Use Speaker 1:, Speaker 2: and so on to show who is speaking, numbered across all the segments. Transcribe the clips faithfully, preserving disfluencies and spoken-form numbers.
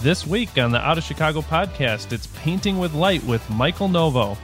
Speaker 1: This week on the Out of Chicago podcast, it's Painting with Light with Michael Novo.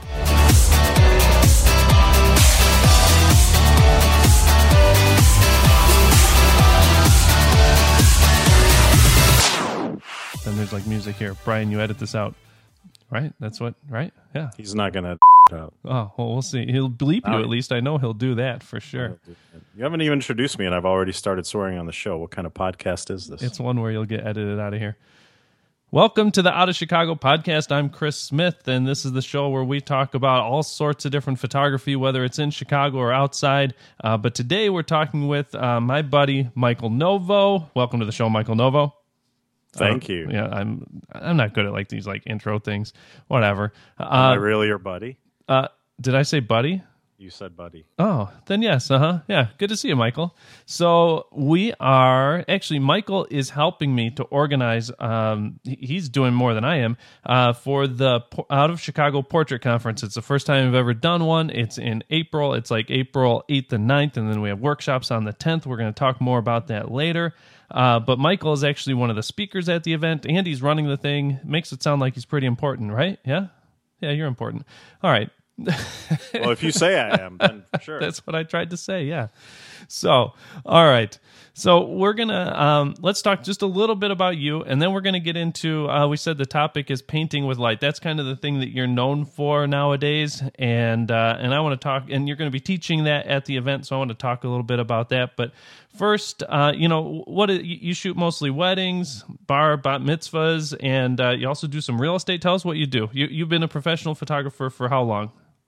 Speaker 1: Then there's like music here. Brian, you edit this out, right? That's what, right? Yeah.
Speaker 2: He's not going to out.
Speaker 1: Oh, well, we'll see. He'll bleep you, at least. I know he'll do that for sure.
Speaker 2: You haven't even introduced me, and I've already started swearing on the show. What kind of podcast is this?
Speaker 1: It's one where you'll get edited out of here. Welcome to the Out of Chicago podcast. I'm Chris Smith, and this is the show where we talk about all sorts of different photography, whether it's in Chicago or outside. Uh, but today we're talking with uh, my buddy, Michael Novo. Welcome to the show, Michael Novo.
Speaker 2: Thank
Speaker 1: uh,
Speaker 2: you.
Speaker 1: Yeah, I'm I'm not good at like these like intro things. Whatever. Uh,
Speaker 2: Am I really your buddy?
Speaker 1: Uh, did I say buddy?
Speaker 2: You said buddy.
Speaker 1: Oh, then yes. Uh-huh. Yeah. Good to see you, Michael. So we are actually, Michael is helping me to organize. Um, he's doing more than I am uh, for the Out of Chicago Portrait Conference. It's the first time I've ever done one. It's in April. It's like April eighth and ninth. And then we have workshops on the tenth. We're going to talk more about that later. Uh, but Michael is actually one of the speakers at the event, and he's running the thing. Makes it sound like he's pretty important, right? Yeah? Yeah, you're important. All right.
Speaker 2: Well, if you say I am, then sure.
Speaker 1: That's what I tried to say, yeah. So, all right. So we're going to, um, let's talk just a little bit about you, and then we're going to get into, uh, we said the topic is painting with light. That's kind of the thing that you're known for nowadays, and uh, and I want to talk, and you're going to be teaching that at the event, so I want to talk a little bit about that. But first, uh, you know, what is, you shoot mostly weddings, bar, bat mitzvahs, and uh, you also do some real estate. Tell us what you do. You, you've been a professional photographer for how long?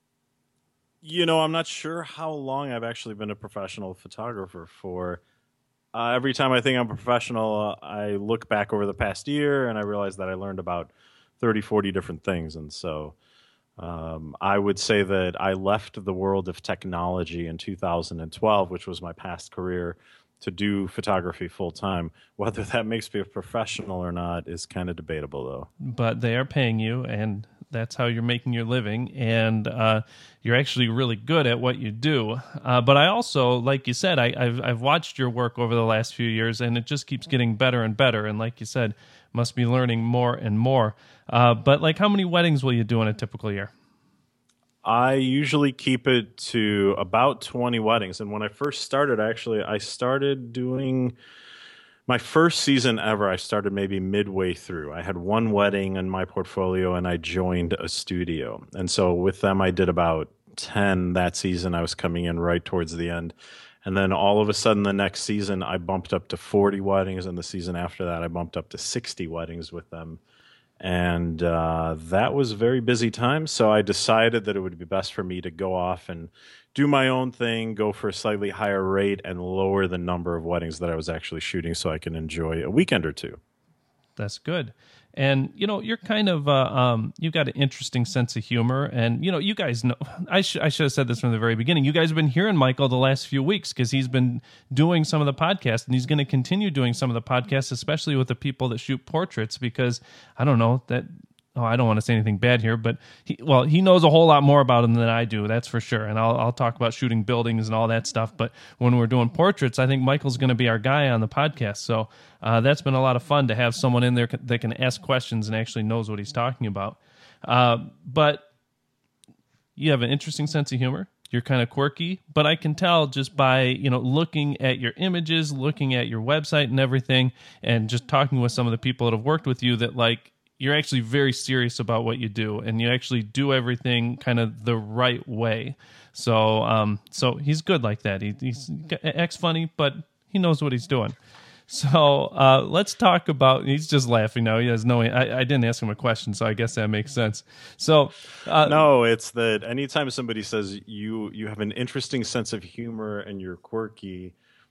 Speaker 2: You know, I'm not sure how long I've actually been a professional photographer for. Uh, every time I think I'm a professional, uh, I look back over the past year and I realize that I learned about thirty, forty different things. And so um, I would say that I left the world of technology in two thousand twelve, which was my past career, to do photography full time. Whether that makes me a professional or not is kind of debatable, though.
Speaker 1: But they are paying you, and that's how you're making your living, and uh, you're actually really good at what you do. Uh, but I also, like you said, I, I've I've watched your work over the last few years, and it just keeps getting better and better. And like you said, must be learning more and more. Uh, but like, how many weddings will you do in a typical year?
Speaker 2: I usually keep it to about twenty weddings. And when I first started, actually, I started doing my first season ever. I started maybe midway through. I had one wedding in my portfolio and I joined a studio. And so with them, I did about ten that season. I was coming in right towards the end. And then all of a sudden, the next season, I bumped up to forty weddings. And the season after that, I bumped up to sixty weddings with them. And uh, that was a very busy time, so I decided that it would be best for me to go off and do my own thing, go for a slightly higher rate, and lower the number of weddings that I was actually shooting so I can enjoy a weekend or two.
Speaker 1: That's good. And, you know, you're kind of, uh, um, you've got an interesting sense of humor. And, you know, you guys know, I, sh- I should have said this from the very beginning. You guys have been hearing Michael the last few weeks because he's been doing some of the podcasts, and he's going to continue doing some of the podcasts, especially with the people that shoot portraits, because, I don't know, that... Oh, I don't want to say anything bad here, but he, well, he knows a whole lot more about them than I do, that's for sure. And I'll I'll talk about shooting buildings and all that stuff. But when we're doing portraits, I think Michael's going to be our guy on the podcast. So uh, that's been a lot of fun to have someone in there that can ask questions and actually knows what he's talking about. Uh, but you have an interesting sense of humor. You're kind of quirky, but I can tell just by, you know, looking at your images, looking at your website and everything, and just talking with some of the people that have worked with you that, like, you're actually very serious about what you do, and you actually do everything kind of the right way. So, um, so he's good like that. He, he's acts funny, but he knows what he's doing. So uh, let's talk about. He's just laughing now. He has no. I, I didn't ask him a question, so I guess that makes sense. So uh,
Speaker 2: no, it's that anytime somebody says you you have an interesting sense of humor and you're quirky.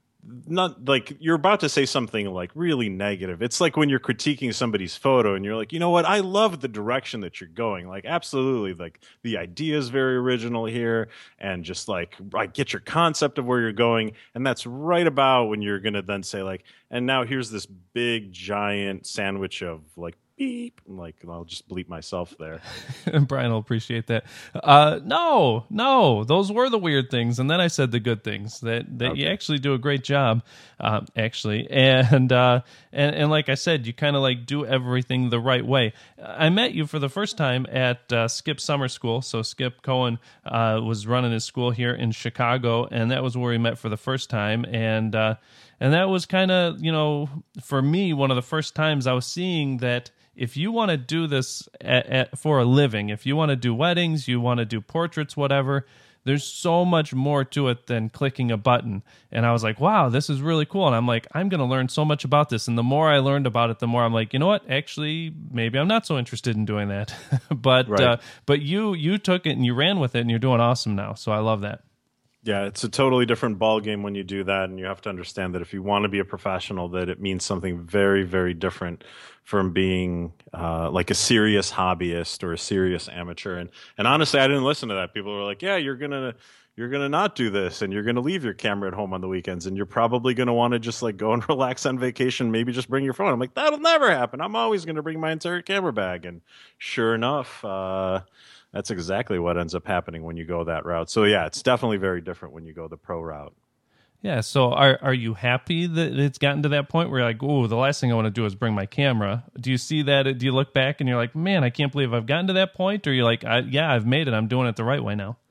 Speaker 2: Not like you're about to say something like really negative. It's like when you're critiquing somebody's photo and you're like, you know what? I love the direction that you're going. Like, absolutely. Like, the idea is very original here, and just like, I get your concept of where you're going. And that's right about when you're going to then say, like, and now here's this big giant sandwich of like beep. I'm like, I'll just bleep myself there.
Speaker 1: Brian will appreciate that. Uh, no, no, those were the weird things, and then I said the good things that that okay. You actually do a great job, uh, actually, and uh, and and like I said, you kind of like do everything the right way. I met you for the first time at uh, Skip Summer School. So Skip Cohen uh, was running his school here in Chicago, and that was where we met for the first time, and uh, and that was kind of, you know, for me, one of the first times I was seeing that if you want to do this at, at, for a living, if you want to do weddings, you want to do portraits, whatever, there's so much more to it than clicking a button. And I was like, wow, this is really cool. And I'm like, I'm going to learn so much about this. And the more I learned about it, the more I'm like, you know what? Actually, maybe I'm not so interested in doing that. but right. uh, but you you took it and you ran with it, and you're doing awesome now. So I love that.
Speaker 2: Yeah, it's a totally different ball game when you do that, and you have to understand that if you want to be a professional, that it means something very, very different from being uh, like a serious hobbyist or a serious amateur. And and honestly, I didn't listen to that. People were like, "Yeah, you're gonna you're gonna not do this, and you're gonna leave your camera at home on the weekends, and you're probably gonna want to just like go and relax on vacation. Maybe just bring your phone." I'm like, "That'll never happen. I'm always gonna bring my entire camera bag." And sure enough. Uh, That's exactly what ends up happening when you go that route. So yeah, it's definitely very different when you go the pro route.
Speaker 1: Yeah. So are are you happy that it's gotten to that point where you're like, oh, the last thing I want to do is bring my camera? Do you see that? Do you look back and you're like, man, I can't believe I've gotten to that point? Or you're like, I, yeah, I've made it. I'm doing it the right way now.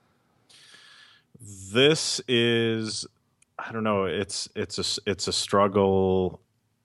Speaker 2: This is, I don't know. It's it's a it's a struggle.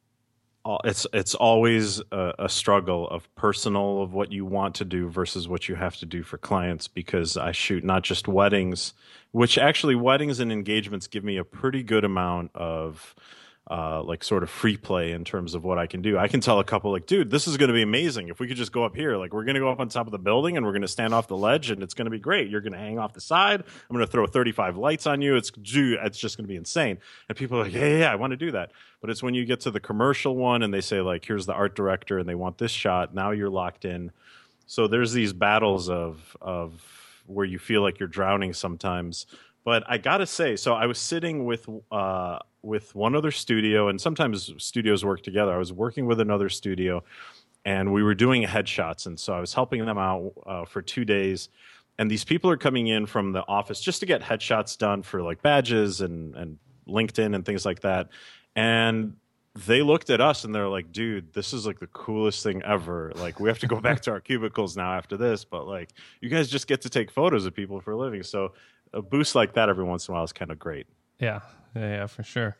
Speaker 2: It's it's always a, a struggle of personal of what you want to do versus what you have to do for clients, because I shoot not just weddings, which actually weddings and engagements give me a pretty good amount of uh, like sort of free play in terms of what I can do. I can tell a couple like, dude, this is going to be amazing. If we could just go up here, like we're going to go up on top of the building and we're going to stand off the ledge and it's going to be great. You're going to hang off the side. I'm going to throw thirty-five lights on you. It's, it's just going to be insane. And people are like, yeah, yeah, yeah, I want to do that. But it's when you get to the commercial one and they say like, here's the art director and they want this shot. Now you're locked in. So there's these battles of, of where you feel like you're drowning sometimes. But I got to say, so I was sitting with, uh, with one other studio, and sometimes studios work together. I was working with another studio and we were doing headshots. And so I was helping them out uh, for two days. And these people are coming in from the office just to get headshots done for like badges and, and LinkedIn and things like that. And they looked at us and they're like, dude, this is like the coolest thing ever. Like, we have to go back to our cubicles now after this, but like, you guys just get to take photos of people for a living. So a boost like that every once in a while is kind of great.
Speaker 1: Yeah, yeah, yeah, for sure.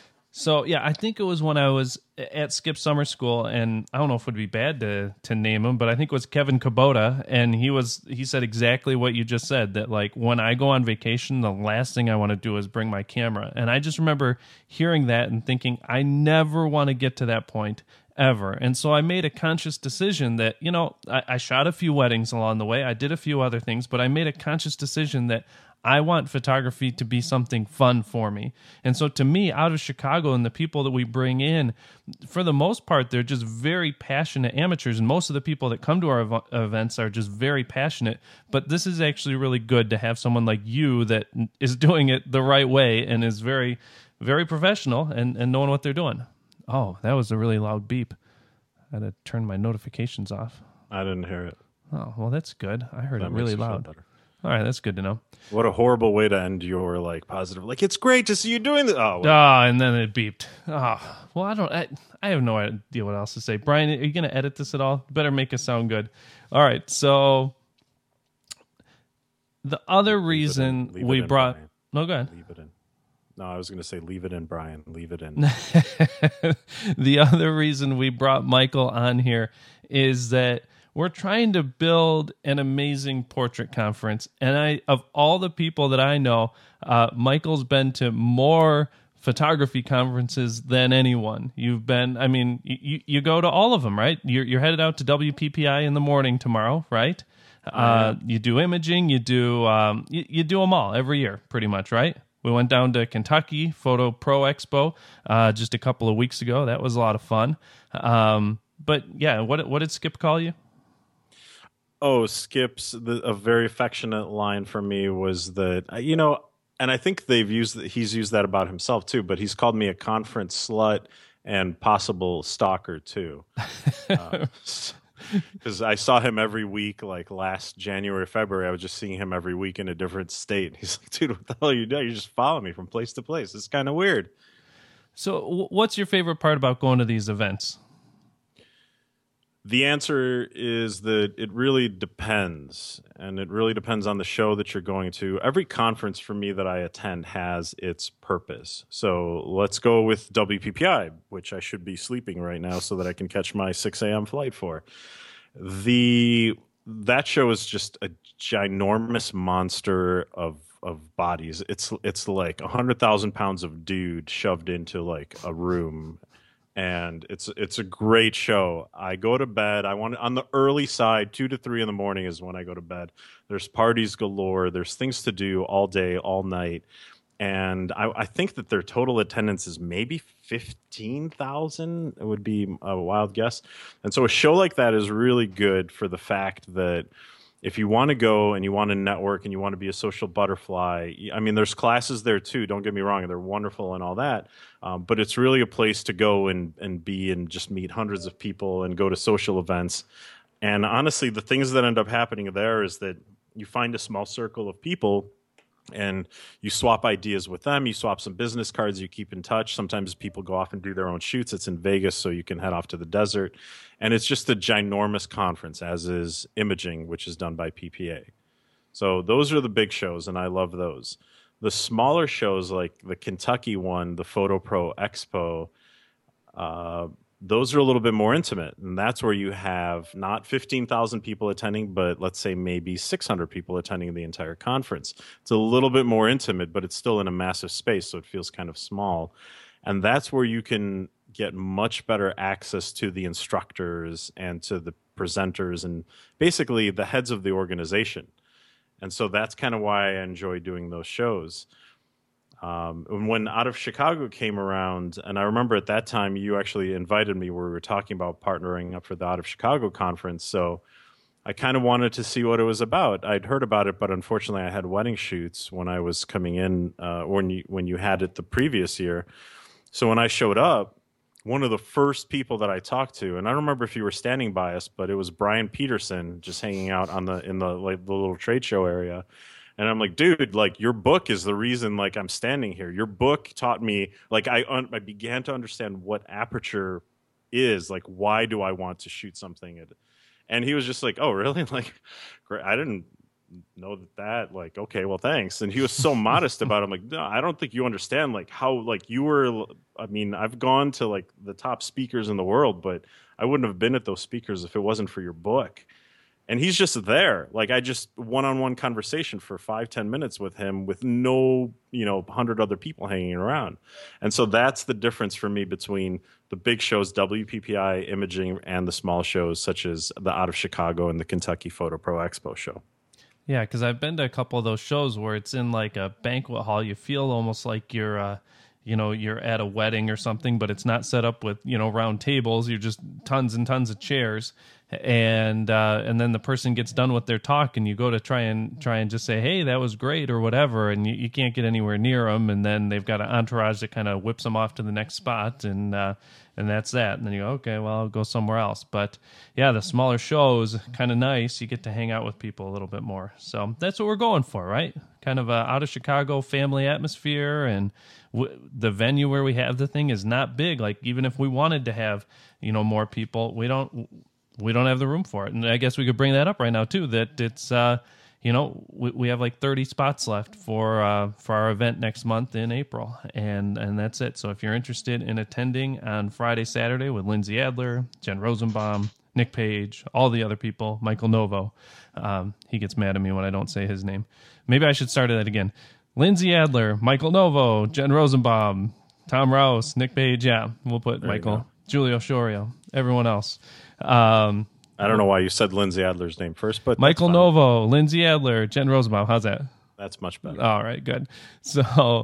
Speaker 1: So, yeah, I think it was when I was at Skip Summer School, and I don't know if it would be bad to to name him, but I think it was Kevin Kubota, and he was he said exactly what you just said, that like when I go on vacation, the last thing I want to do is bring my camera. And I just remember hearing that and thinking, I never want to get to that point ever. And so I made a conscious decision that, you know, I, I shot a few weddings along the way. I did a few other things, but I made a conscious decision that I want photography to be something fun for me. And so to me, out of Chicago and the people that we bring in, for the most part, they're just very passionate amateurs. And most of the people that come to our ev- events are just very passionate. But this is actually really good to have someone like you that is doing it the right way and is very, very professional and, and knowing what they're doing. Oh, that was a really loud beep. I had to turn my notifications off.
Speaker 2: I didn't hear it.
Speaker 1: Oh, well, that's good. I heard
Speaker 2: that
Speaker 1: it really loud. All right, that's good to know.
Speaker 2: What a horrible way to end your like positive. Like, it's great to see you doing this. Oh,
Speaker 1: well. Ah, and then it beeped. Oh, well, I don't. I, I have no idea what else to say. Brian, are you going to edit this at all? Better make it sound good. All right, so the other leave reason we in, brought. Brian. No, go ahead.
Speaker 2: Leave it in. No, I was going to say leave it in, Brian. Leave it in.
Speaker 1: The other reason we brought Michael on here is that we're trying to build an amazing portrait conference. And I, of all the people that I know, uh, Michael's been to more photography conferences than anyone. You've been, I mean, you, you go to all of them, right? You're, you're headed out to W P P I in the morning tomorrow, right? Uh, you do imaging, you do, um, you, you do them all every year, pretty much, right? We went down to Kentucky Photo Pro Expo uh, just a couple of weeks ago. That was a lot of fun. Um, but yeah, what what did Skip call you?
Speaker 2: Oh, Skip's the, a very affectionate line for me was that, you know, and I think they've used he's used that about himself too. But he's called me a conference slut and possible stalker too. Uh, because I saw him every week, like last January, February. I was just seeing him every week in a different state. He's like, dude, what the hell are you doing? You just follow me from place to place. It's kind of weird.
Speaker 1: So, w- what's your favorite part about going to these events?
Speaker 2: The answer is that it really depends, and it really depends on the show that you're going to. Every conference for me that I attend has its purpose. So let's go with W P P I, which I should be sleeping right now so that I can catch my six a.m. flight for. The that show is just a ginormous monster of of bodies. It's it's like a hundred thousand pounds of dude shoved into like a room, and it's it's a great show. I go to bed. I want on the early side, two to three in the morning is when I go to bed. There's parties galore. There's things to do all day, all night, and I, I think that their total attendance is maybe fifteen thousand. It would be a wild guess. And so a show like that is really good for the fact that if you want to go and you want to network and you want to be a social butterfly, I mean, there's classes there too. Don't get me wrong. They're wonderful and all that. Um, but it's really a place to go and, and be and just meet hundreds of people and go to social events. And honestly, the things that end up happening there is that you find a small circle of people and you swap ideas with them. You swap some business cards. You keep in touch. Sometimes people go off and do their own shoots. It's in Vegas, so you can head off to the desert. And it's just a ginormous conference, as is Imaging, which is done by P P A. So those are the big shows, and I love those. The smaller shows, like the Kentucky one, the PhotoPro Expo, uh, those are a little bit more intimate. And that's where you have not fifteen thousand people attending, but let's say maybe six hundred people attending the entire conference. It's a little bit more intimate, but it's still in a massive space, so it feels kind of small. And that's where you can get much better access to the instructors and to the presenters and basically the heads of the organization. And so that's kind of why I enjoy doing those shows. Um, and when Out of Chicago came around, and I remember at that time you actually invited me where we were talking about partnering up for the Out of Chicago conference. So I kind of wanted to see what it was about. I'd heard about it, but unfortunately I had wedding shoots when I was coming in, uh, when you, when you had it the previous year. So when I showed up, one of the first people that I talked to, and I don't remember if you were standing by us, but it was Brian Peterson just hanging out on the in the like the little trade show area. And I'm like, dude, like your book is the reason like I'm standing here. Your book taught me, like I un- I began to understand what aperture is. Like, why do I want to shoot something? At, and he was just like, oh, really? Like, great. I didn't know that that like, okay, well, thanks. And he was so modest about it. I'm like, no, I don't think you understand like how like you were. I mean, I've gone to like the top speakers in the world, but I wouldn't have been at those speakers if it wasn't for your book. And he's just there. Like I just one-on-one conversation for five, ten minutes with him with no, you know, hundred other people hanging around. And so that's the difference for me between the big shows, W P P I, Imaging, and the small shows such as the Out of Chicago and the Kentucky PhotoPro Expo show.
Speaker 1: Yeah, because I've been to a couple of those shows where it's in like a banquet hall. You feel almost like you're, uh, you know, you're at a wedding or something, but it's not set up with, you know, round tables. You're just tons and tons of chairs. And uh, and then the person gets done with their talk, and you go to try and try and just say, hey, that was great or whatever, and you, you can't get anywhere near them. And then they've got an entourage that kind of whips them off to the next spot, and uh, and that's that. And then you go, okay, well, I'll go somewhere else. But yeah, the smaller shows, kind of nice. You get to hang out with people a little bit more. So that's what we're going for, right? Kind of a Out of Chicago family atmosphere, and w- the venue where we have the thing is not big. Like even if we wanted to have, you know, more people, we don't. We don't have the room for it. And I guess we could bring that up right now, too, that it's, uh, you know, we, we have like thirty spots left for uh, for our event next month in April. And and that's it. So if you're interested in attending on Friday, Saturday with Lindsay Adler, Jen Rosenbaum, Nick Page, all the other people, Michael Novo. Um, he gets mad at me when I don't say his name. Maybe I should start that again. Lindsay Adler, Michael Novo, Jen Rosenbaum, Tom Rouse, Nick Page. Yeah, we'll put there Michael, Julio Shorio, everyone else. Um,
Speaker 2: I don't know why you said Lindsay Adler's name first, but
Speaker 1: Michael Novo, Lindsay Adler, Jen Rosenbaum. How's that?
Speaker 2: That's much better.
Speaker 1: All right, good. So,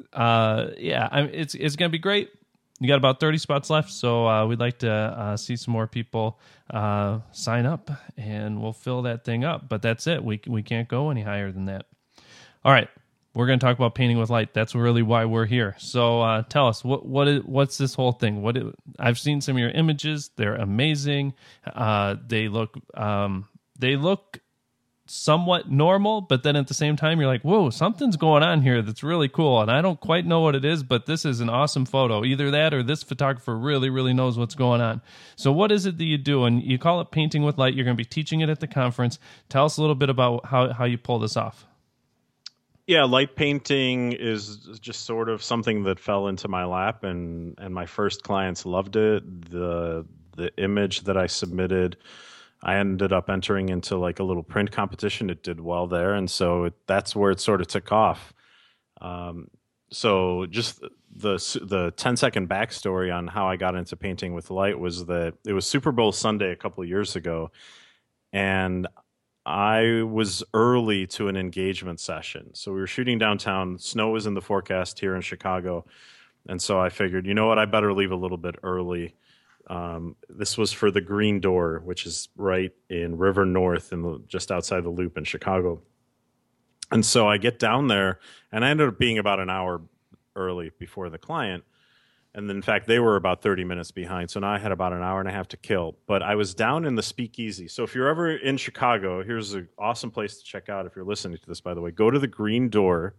Speaker 1: uh, yeah, I mean, it's it's gonna be great. You got about thirty spots left, so uh, we'd like to uh, see some more people uh, sign up, and we'll fill that thing up. But that's it. We we can't go any higher than that. All right, we're going to talk about painting with light. That's really why we're here. So uh, tell us, what what is, what's this whole thing? What it, I've seen some of your images. They're amazing. Uh, they look um, they look somewhat normal, but then at the same time, you're like, whoa, something's going on here that's really cool. And I don't quite know what it is, but this is an awesome photo. Either that or this photographer really, really knows what's going on. So what is it that you do? And you call it painting with light. You're going to be teaching it at the conference. Tell us a little bit about how, how you pull this off.
Speaker 2: Yeah, light painting is just sort of something that fell into my lap, and, and my first clients loved it. The the image that I submitted, I ended up entering into like a little print competition. It did well there, and so it, that's where it sort of took off. Um, so just the the ten second backstory on how I got into painting with light was that it was Super Bowl Sunday a couple of years ago, and I was early to an engagement session. So we were shooting downtown. Snow was in the forecast here in Chicago. And so I figured, you know what, I better leave a little bit early. Um, this was for the Green Door, which is right in River North, in the, just outside the Loop in Chicago. And so I get down there, and I ended up being about an hour early before the client. And then, in fact, they were about thirty minutes behind. So now I had about an hour and a half to kill. But I was down in the Speakeasy. So if you're ever in Chicago, here's an awesome place to check out if you're listening to this, by the way. Go to the Green Door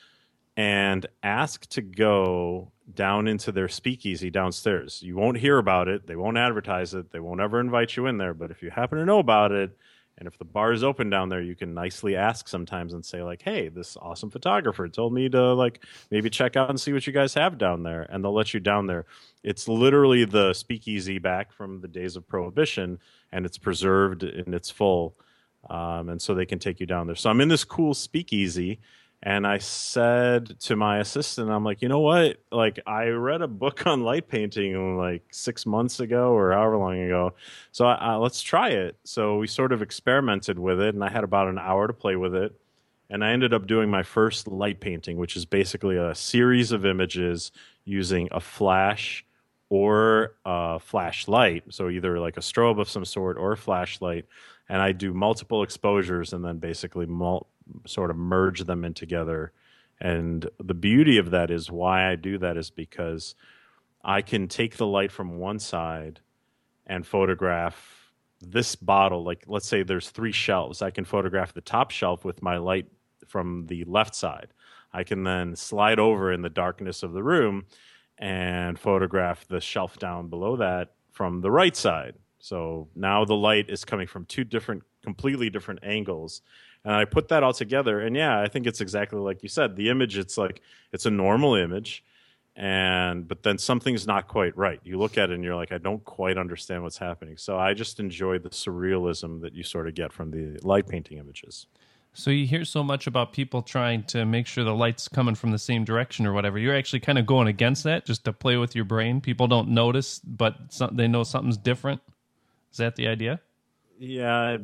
Speaker 2: and ask to go down into their Speakeasy downstairs. You won't hear about it. They won't advertise it. They won't ever invite you in there. But if you happen to know about it, and if the bar is open down there, you can nicely ask sometimes and say, like, hey, this awesome photographer told me to, like, maybe check out and see what you guys have down there. And they'll let you down there. It's literally the Speakeasy back from the days of Prohibition, and it's preserved in its full. Um, and so they can take you down there. So I'm in this cool Speakeasy, and I said to my assistant, I'm like, you know what? Like, I read a book on light painting like six months ago or however long ago. So uh, let's try it. So we sort of experimented with it, and I had about an hour to play with it. And I ended up doing my first light painting, which is basically a series of images using a flash or a flashlight. So either like a strobe of some sort or a flashlight. And I do multiple exposures and then basically mul- sort of merge them in together. And the beauty of that is why I do that is because I can take the light from one side and photograph this bottle. Like, let's say there's three shelves. I can photograph the top shelf with my light from the left side. I can then slide over in the darkness of the room and photograph the shelf down below that from the right side. So now the light is coming from two different, completely different angles. And I put that all together. And yeah, I think it's exactly like you said. The image, it's like, it's a normal image. And, but then something's not quite right. You look at it and you're like, I don't quite understand what's happening. So I just enjoy the surrealism that you sort of get from the light painting images.
Speaker 1: So you hear so much about people trying to make sure the light's coming from the same direction or whatever. You're actually kind of going against that just to play with your brain. People don't notice, but some, they know something's different. Is that the idea?
Speaker 2: Yeah,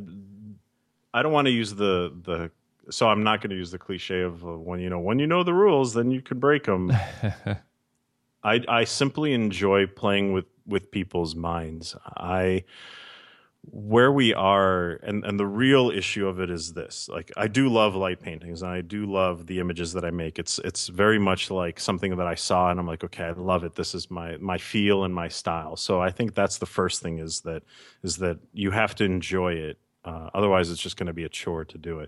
Speaker 2: I don't want to use the the. So I'm not going to use the cliche of uh, when you know when you know the rules, then you can break them. I I simply enjoy playing with with people's minds. I where we are, and and the real issue of it is this. Like, I do love light paintings, and I do love the images that I make. It's it's very much like something that I saw, and I'm like, okay, I love it. This is my my feel and my style. So I think that's the first thing is that is that you have to enjoy it. Uh, otherwise, it's just going to be a chore to do it.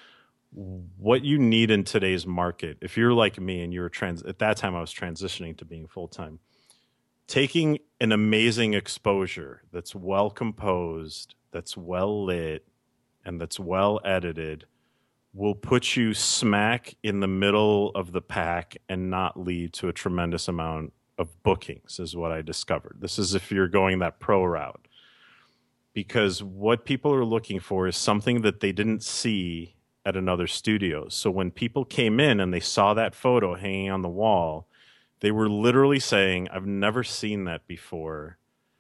Speaker 2: What you need in today's market, if you're like me and you're trans, at that time I was transitioning to being full time. Taking an amazing exposure that's well composed, that's well lit, and that's well edited will put you smack in the middle of the pack and not lead to a tremendous amount of bookings, is what I discovered. This is if you're going that pro route. Because what people are looking for is something that they didn't see at another studio. So when people came in and they saw that photo hanging on the wall, they were literally saying, I've never seen that before.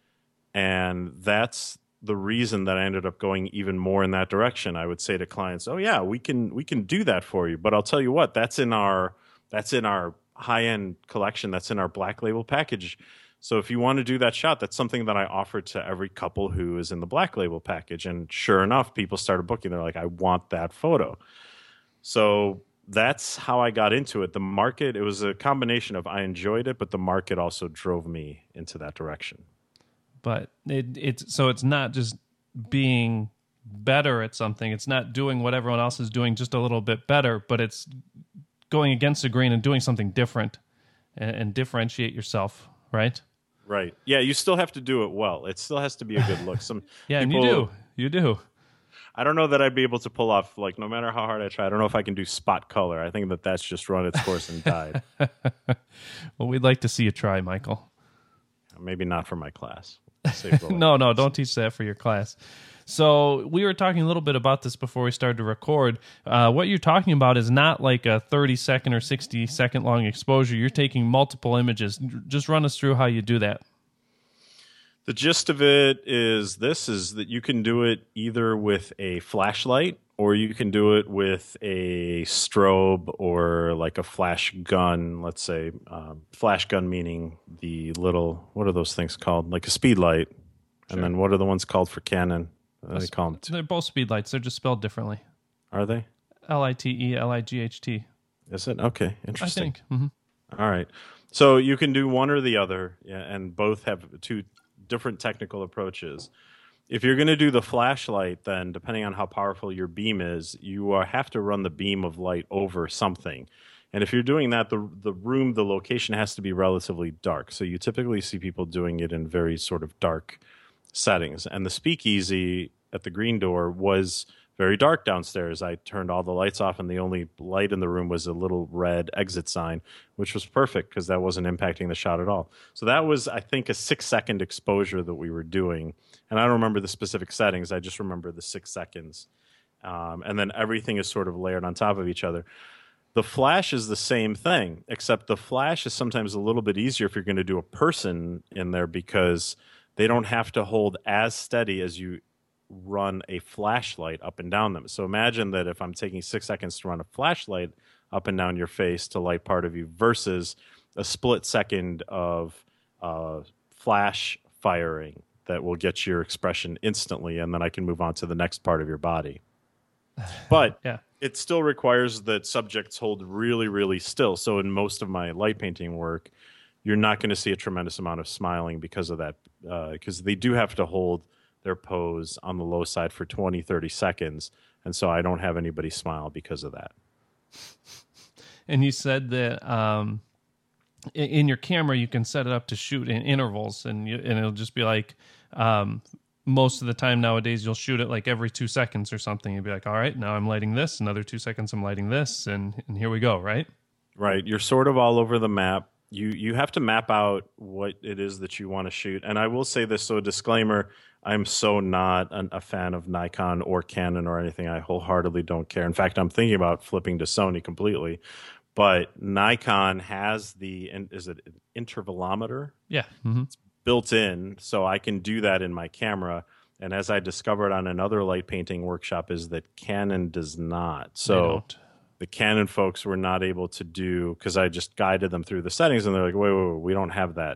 Speaker 2: And that's the reason that I ended up going even more in that direction. I would say to clients, oh yeah, we can we can do that for you. But I'll tell you what, that's in our that's in our high-end collection. That's in our black label package. So if you want to do that shot, that's something that I offer to every couple who is in the black label package. And sure enough, people started booking. They're like, I want that photo. So that's how I got into it. The market, it was a combination of I enjoyed it, but the market also drove me into that direction.
Speaker 1: But it, it's so it's not just being better at something. It's not doing what everyone else is doing just a little bit better, but it's going against the grain and doing something different and, and differentiate yourself, right?
Speaker 2: Right. Yeah, you still have to do it well. It still has to be a good look. Some
Speaker 1: yeah,
Speaker 2: people,
Speaker 1: and you do. You do.
Speaker 2: I don't know that I'd be able to pull off, like, no matter how hard I try, I don't know if I can do spot color. I think that that's just run its course and died.
Speaker 1: Well, we'd like to see you try, Michael.
Speaker 2: Maybe not for my class.
Speaker 1: no, no, don't teach that for your class. So we were talking a little bit about this before we started to record. Uh, what you're talking about is not like a thirty second or sixty second long exposure. You're taking multiple images. Just run us through how you do that.
Speaker 2: The gist of it is this, is that you can do it either with a flashlight or you can do it with a strobe or like a flash gun, let's say. Um, flash gun meaning the little, what are those things called? Like a speed light. Sure. And then what are the ones called for Canon? Uh, they call them t-
Speaker 1: They're both speed lights. They're just spelled differently.
Speaker 2: Are they?
Speaker 1: L I T E L I G H T.
Speaker 2: Is it? Okay, interesting.
Speaker 1: I think. Mm-hmm.
Speaker 2: All right. So you can do one or the other, yeah, and both have two different technical approaches. If you're going to do the flashlight, then depending on how powerful your beam is, you are, have to run the beam of light over something. And if you're doing that, the the room, the location has to be relatively dark. So you typically see people doing it in very sort of dark settings. And the speakeasy at the Green Door was very dark downstairs. I turned all the lights off, and the only light in the room was a little red exit sign, which was perfect because that wasn't impacting the shot at all. So that was, I think, a six-second exposure that we were doing. And I don't remember the specific settings. I just remember the six seconds. Um, and then everything is sort of layered on top of each other. The flash is the same thing, except the flash is sometimes a little bit easier if you're going to do a person in there because they don't have to hold as steady as you run a flashlight up and down them. So imagine that if I'm taking six seconds to run a flashlight up and down your face to light part of you versus a split second of uh, flash firing that will get your expression instantly, and then I can move on to the next part of your body. But
Speaker 1: yeah. It
Speaker 2: still requires that subjects hold really, really still. So in most of my light painting work, you're not going to see a tremendous amount of smiling because of that, because uh, they do have to hold their pose on the low side for twenty, thirty seconds. And so I don't have anybody smile because of that.
Speaker 1: And you said that um, in your camera, you can set it up to shoot in intervals, and, you, and it'll just be like, um, most of the time nowadays, you'll shoot it like every two seconds or something. You'll be like, all right, now I'm lighting this. Another two seconds, I'm lighting this. And, and here we go, right?
Speaker 2: Right. You're sort of all over the map. You you have to map out what it is that you want to shoot. And I will say this, so a disclaimer, I'm so not an, a fan of Nikon or Canon or anything. I wholeheartedly don't care. In fact, I'm thinking about flipping to Sony completely. But Nikon has the, is it an intervalometer?
Speaker 1: Yeah. Mm-hmm.
Speaker 2: It's built in, so I can do that in my camera. And as I discovered on another light painting workshop is that Canon does not. So the Canon folks were not able to do, because I just guided them through the settings, and they're like, wait, wait, wait, we don't have that.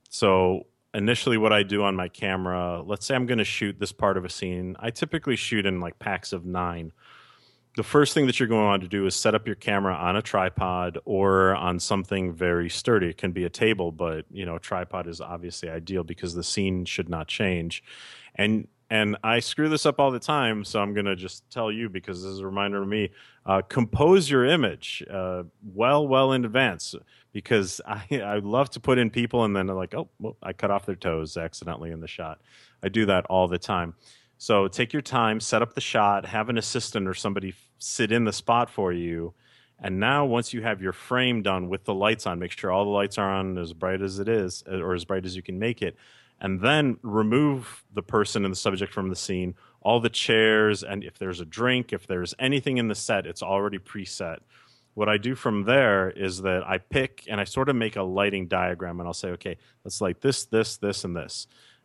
Speaker 2: So initially what I do on my camera, let's say I'm going to shoot this part of a scene. I typically shoot in like packs of nine. The first thing that you're going to want to do is set up your camera on a tripod or on something very sturdy. It can be a table, but you know, a tripod is obviously ideal because the scene should not change. And and I screw this up all the time, so I'm going to just tell you because this is a reminder to me. Uh, compose your image uh, well, well in advance, because I I love to put in people and then they're like, oh, well, I cut off their toes accidentally in the shot. I do that all the time. So take your time, set up the shot, have an assistant or somebody sit in the spot for you. And now once you have your frame done with the lights on, make sure all the lights are on as bright as it is, or as bright as you can make it. And then remove the person and the subject from the scene, all the chairs, and if there's a drink, if there's anything in the set, it's already preset. What I do from there is that I pick and I sort of make a lighting diagram, and I'll say, okay, let's light this, this, this, and this.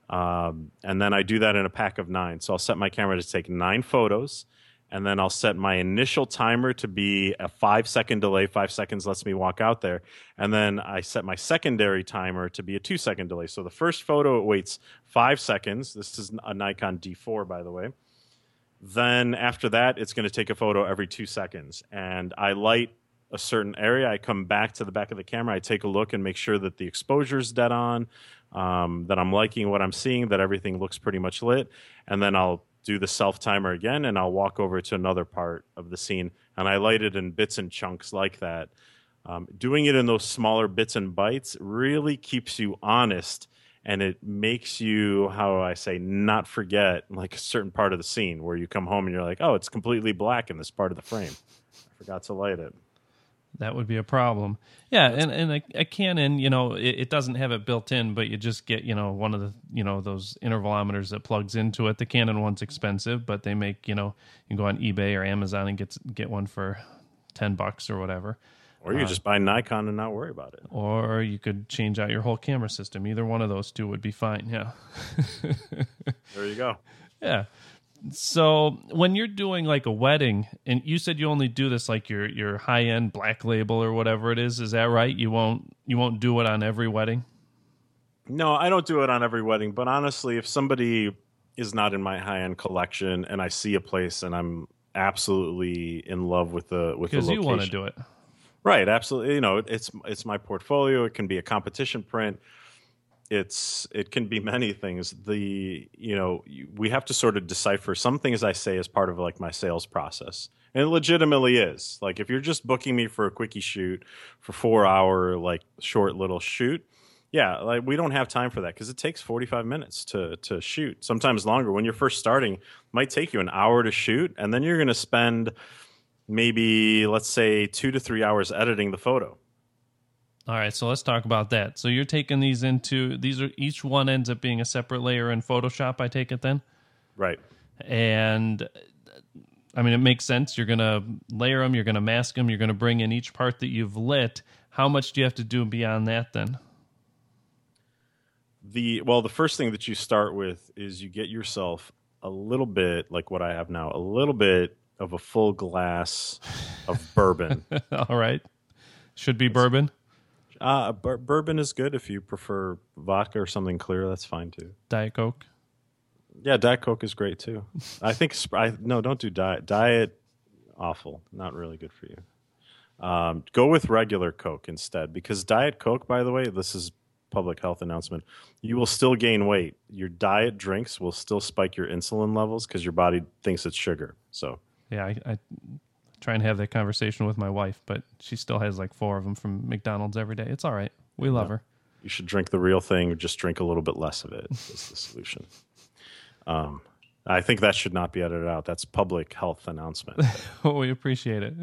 Speaker 2: Um, and then I do that in a pack of nine. So I'll set my camera to take nine photos, and then I'll set my initial timer to be a five second delay. Five seconds lets me walk out there. And then I set my secondary timer to be a two second delay. So the first photo, it waits five seconds. This is a Nikon D four, by the way. Then after that, it's going to take a photo every two seconds. And I light a certain area. I come back to the back of the camera. I take a look and make sure that the exposure is dead on, um, that I'm liking what I'm seeing, that everything looks pretty much lit. And then I'll do the self timer again, and I'll walk over to another part of the scene, and I light it in bits and chunks like that. Um, doing it in those smaller bits and bytes really keeps you honest, and it makes you, how do I say, not forget like a certain part of the scene where you come home and you're like, oh, it's completely black in this part of the frame. I forgot to light it.
Speaker 1: That would be a problem. Yeah, and, and a, a Canon, you know, it, it doesn't have it built in, but you just get, you know, one of the, you know, those intervalometers that plugs into it. The Canon one's expensive, but they make, you know, you can go on eBay or Amazon and get get one for ten bucks or whatever.
Speaker 2: Or you uh, just buy Nikon and not worry about it.
Speaker 1: Or you could change out your whole camera system. Either one of those two would be fine, yeah.
Speaker 2: There you go.
Speaker 1: Yeah. So when you're doing like a wedding, and you said you only do this like your your high end Black Label or whatever it is, is that right? You won't you won't do it on every wedding?
Speaker 2: No, I don't do it on every wedding. But honestly, if somebody is not in my high end collection and I see a place and I'm absolutely in love with the with the location,
Speaker 1: because you want to do it,
Speaker 2: right? Absolutely. You know, it's it's my portfolio. It can be a competition print. It's it can be many things. The you know we have to sort of decipher some things I say as part of like my sales process, and it legitimately is. Like if you're just booking me for a quickie shoot for four hour like short little shoot, yeah, like we don't have time for that because it takes forty-five minutes to to shoot, sometimes longer. When you're first starting, it might take you an hour to shoot, and then you're going to spend maybe let's say two to three hours editing the photo.
Speaker 1: All right, so let's talk about that. So you're taking these into, these are, each one ends up being a separate layer in Photoshop, I take it then?
Speaker 2: Right.
Speaker 1: And, I mean, it makes sense. You're going to layer them, you're going to mask them, you're going to bring in each part that you've lit. How much do you have to do beyond that then?
Speaker 2: The Well, the first thing that you start with is you get yourself a little bit, like what I have now, a little bit of a full glass of bourbon.
Speaker 1: All right. Should be it's, bourbon?
Speaker 2: Uh, bur- bourbon is good. If you prefer vodka or something clear, that's fine too.
Speaker 1: Diet Coke?
Speaker 2: Yeah, Diet Coke is great too. I think, I, no, don't do diet. Diet, awful. Not really good for you. Um, go with regular Coke instead, because Diet Coke, by the way, this is public health announcement, you will still gain weight. Your diet drinks will still spike your insulin levels because your body thinks it's sugar. So
Speaker 1: yeah, I, I try and have that conversation with my wife, but she still has like four of them from McDonald's every day. It's all right. We love no, her.
Speaker 2: You should drink the real thing, or just drink a little bit less of it is the solution. Um, I think that should not be edited out. That's public health announcement.
Speaker 1: Well, we appreciate it.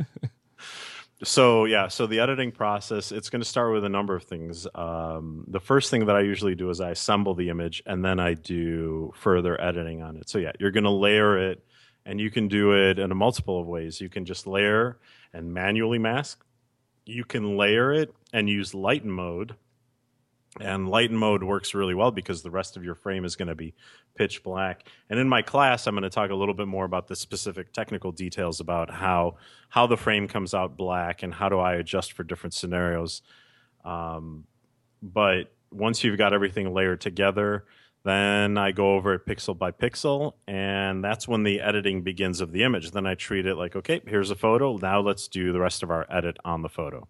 Speaker 2: So yeah, so the editing process, it's going to start with a number of things. Um, the first thing that I usually do is I assemble the image, and then I do further editing on it. So yeah, you're going to layer it, and you can do it in a multiple of ways. You can just layer and manually mask. You can layer it and use lighten mode. And lighten mode works really well because the rest of your frame is going to be pitch black. And in my class, I'm going to talk a little bit more about the specific technical details about how how the frame comes out black and how do I adjust for different scenarios. Um, but once you've got everything layered together, then I go over it pixel by pixel, and that's when the editing begins of the image. Then I treat it like, okay, here's a photo. Now let's do the rest of our edit on the photo.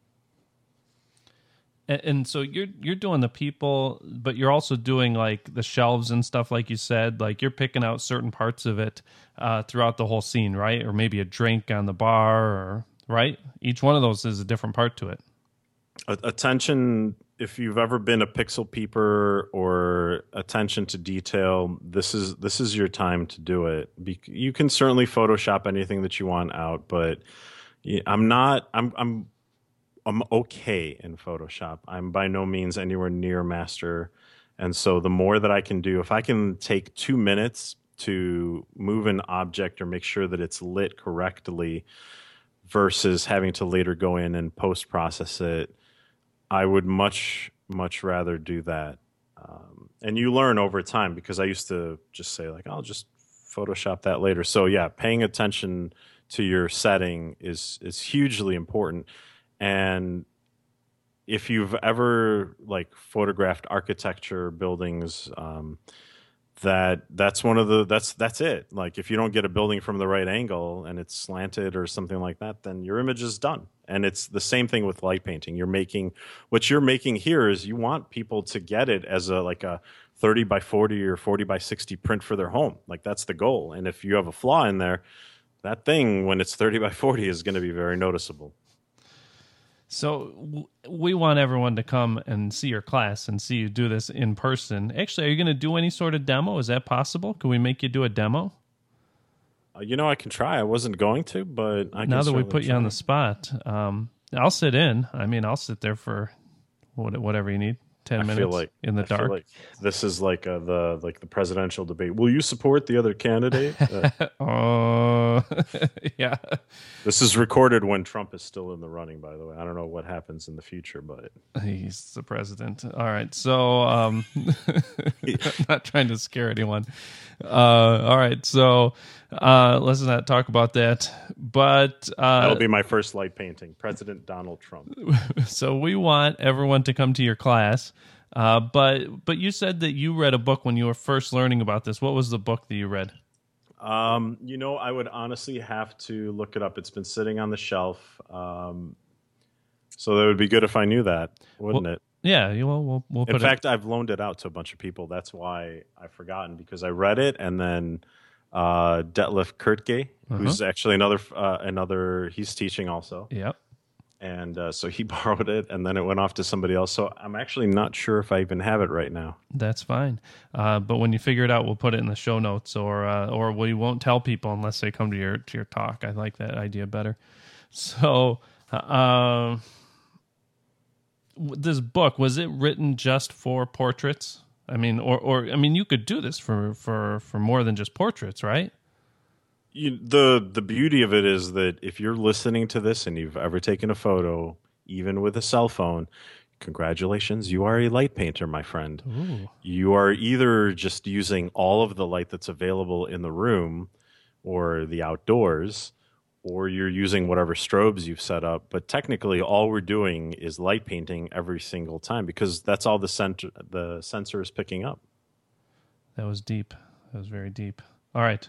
Speaker 1: And, and so you're you're doing the people, but you're also doing like the shelves and stuff, like you said. Like you're picking out certain parts of it uh, throughout the whole scene, right? Or maybe a drink on the bar, or right? Each one of those is a different part to it.
Speaker 2: Attention, if you've ever been a pixel peeper or attention to detail, this is this is your time to do it. Be- you can certainly Photoshop anything that you want out, but I'm not. I'm. I'm I'm okay in Photoshop. I'm by no means anywhere near master. And so the more that I can do, if I can take two minutes to move an object or make sure that it's lit correctly versus having to later go in and post-process it, I would much, much rather do that. Um, and you learn over time, because I used to just say like, I'll just Photoshop that later. So yeah, paying attention to your setting is is hugely important. And if you've ever like photographed architecture, buildings, um, that that's one of the that's that's it. Like if you don't get a building from the right angle and it's slanted or something like that, then your image is done. And it's the same thing with light painting. You're making what you're making here is you want people to get it as a like a thirty by forty or forty by sixty print for their home. Like that's the goal. And if you have a flaw in there, that thing when it's thirty by forty is going to be very noticeable.
Speaker 1: So w- we want everyone to come and see your class and see you do this in person. Actually, are you going to do any sort of demo? Is that possible? Can we make you do a demo?
Speaker 2: Uh, you know, I can try. I wasn't going to, but I can
Speaker 1: now that we
Speaker 2: certainly
Speaker 1: put you
Speaker 2: try.
Speaker 1: on the spot, um, I'll sit in. I mean, I'll sit there for what- whatever you need. Ten
Speaker 2: I
Speaker 1: minutes
Speaker 2: feel like
Speaker 1: in the
Speaker 2: I feel
Speaker 1: dark.
Speaker 2: like this is like uh, the like the presidential debate. Will you support the other candidate? Uh,
Speaker 1: Oh, yeah.
Speaker 2: this is recorded when Trump is still in the running. By the way, I don't know what happens in the future, but
Speaker 1: He's the president. All right. So, um, I'm not trying to scare anyone. Uh, all right. So, uh, let's not talk about that. But, uh,
Speaker 2: that'll be my first light painting. President Donald Trump.
Speaker 1: so we want everyone to come to your class. Uh, but, but you said that you read a book when you were first learning about this. What was the book that you read?
Speaker 2: Um, you know, I would honestly have to look it up. It's been sitting on the shelf. Um, so that would be good if I knew that, wouldn't
Speaker 1: Well,
Speaker 2: it?
Speaker 1: Yeah. You will, we'll, we'll
Speaker 2: In
Speaker 1: put
Speaker 2: fact, I've loaned it out to a bunch of people. That's why I've forgotten because I read it and then uh, Detlef Kurtge, who's actually another uh, another. He's teaching also,
Speaker 1: it. Yep.
Speaker 2: and uh, so he borrowed it, and then it went off to somebody else. So I'm actually not sure if I even have it right now.
Speaker 1: That's fine. Uh, but when you figure it out, we'll put it in the show notes, or uh, or we won't tell people unless they come to your to your talk. I like that idea better. So, uh, this book, was it written just for portraits? I mean, or or I mean, you could do this for for for more than just portraits, right?
Speaker 2: You, the the beauty of it is that if you're listening to this and you've ever taken a photo, even with a cell phone, congratulations, you are a light painter, my friend.
Speaker 1: Ooh.
Speaker 2: You are either just using all of the light that's available in the room or the outdoors, or you're using whatever strobes you've set up. But technically, all we're doing is light painting every single time because that's all the center the sensor is picking up.
Speaker 1: That was deep. That was very deep. All right.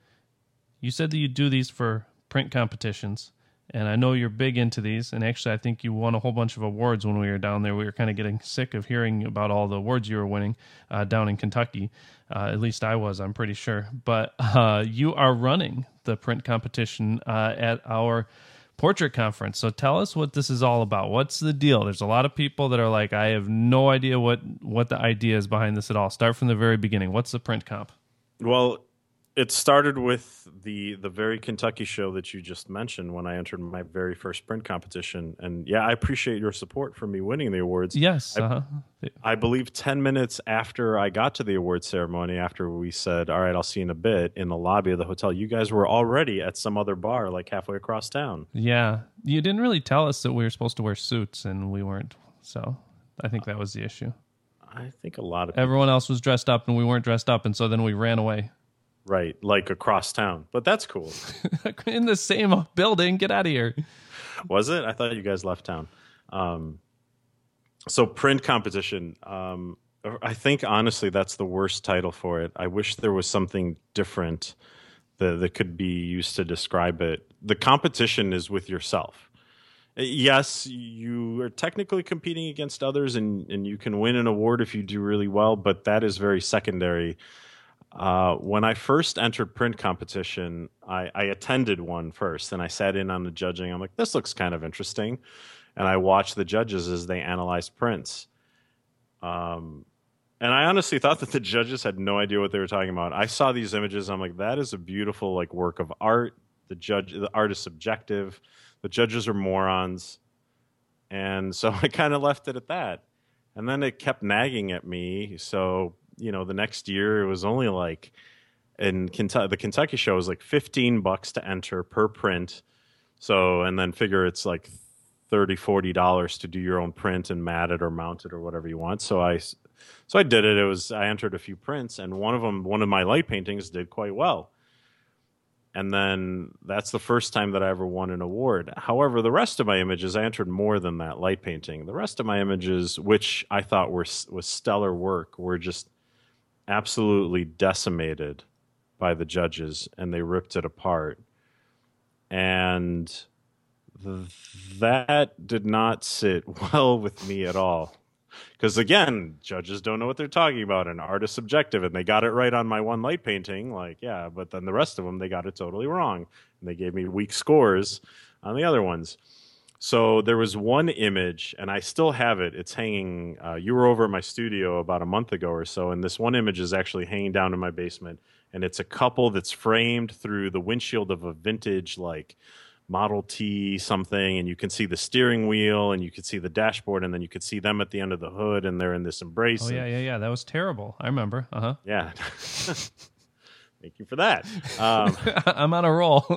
Speaker 1: You said that you do these for print competitions, and I know you're big into these. And actually, I think you won a whole bunch of awards when we were down there. We were kind of getting sick of hearing about all the awards you were winning uh, down in Kentucky. Uh, at least I was, I'm pretty sure. But uh, you are running the print competition uh, at our portrait conference. So tell us what this is all about. What's the deal? There's a lot of people that are like, I have no idea what, what the idea is behind this at all. Start from the very beginning. What's the print comp?
Speaker 2: Well, it started with the the very Kentucky show that you just mentioned when I entered my very first print competition. And yeah, I appreciate your support for me winning the awards.
Speaker 1: Yes.
Speaker 2: I,
Speaker 1: Uh-huh.
Speaker 2: I believe ten minutes after I got to the award ceremony, after we said, all right, I'll see you in a bit, in the lobby of the hotel, you guys were already at some other bar like halfway across town.
Speaker 1: Yeah. You didn't really tell us that we were supposed to wear suits, and we weren't. So I think that was the issue.
Speaker 2: I think a lot of people,
Speaker 1: Everyone else was dressed up, and we weren't dressed up, and so then we ran away.
Speaker 2: right, like across town. But that's cool.
Speaker 1: In the same building. Get out of here.
Speaker 2: Was it? I thought you guys left town. Um, so print competition. Um, I think honestly that's the worst title for it. I wish there was something different that, that could be used to describe it. The competition is with yourself. Yes, you are technically competing against others, and, and you can win an award if you do really well, but that is very secondary. Uh, when I first entered print competition, I, I attended one first, and I sat in on the judging. I'm like, this looks kind of interesting. And I watched the judges as they analyzed prints. Um, and I honestly thought that the judges had no idea what they were talking about. I saw these images. I'm like, that is a beautiful like work of art. The judge, the art is subjective. The judges are morons. And so I kind of left it at that. And then it kept nagging at me. So, you know, the next year it was only like, in Kentucky, the Kentucky show was like fifteen bucks to enter per print. So, and then figure it's like thirty, forty dollars to do your own print and mat it or mount it or whatever you want. So I, so I did it. It was, I entered a few prints, and one of them, one of my light paintings did quite well. And then that's the first time that I ever won an award. However, the rest of my images, I entered more than that light painting. The rest of my images, which I thought were was stellar work, were just absolutely decimated by the judges, and they ripped it apart. And th- that did not sit well with me at all. Because again, judges don't know what they're talking about, and art is subjective, and they got it right on my one light painting. Like, yeah, but then the rest of them, they got it totally wrong. And they gave me weak scores on the other ones. So there was one image, and I still have it. It's hanging. Uh, you were over at my studio about a month ago or so, and this one image is actually hanging down in my basement. And it's a couple that's framed through the windshield of a vintage, like, Model T something, and you can see the steering wheel, and you can see the dashboard, and then you could see them at the end of the hood, and they're in this embrace.
Speaker 1: Oh, yeah,
Speaker 2: and,
Speaker 1: yeah, yeah. That was terrible. I remember. Uh-huh.
Speaker 2: Yeah. Thank you for that. Um,
Speaker 1: I'm on a roll.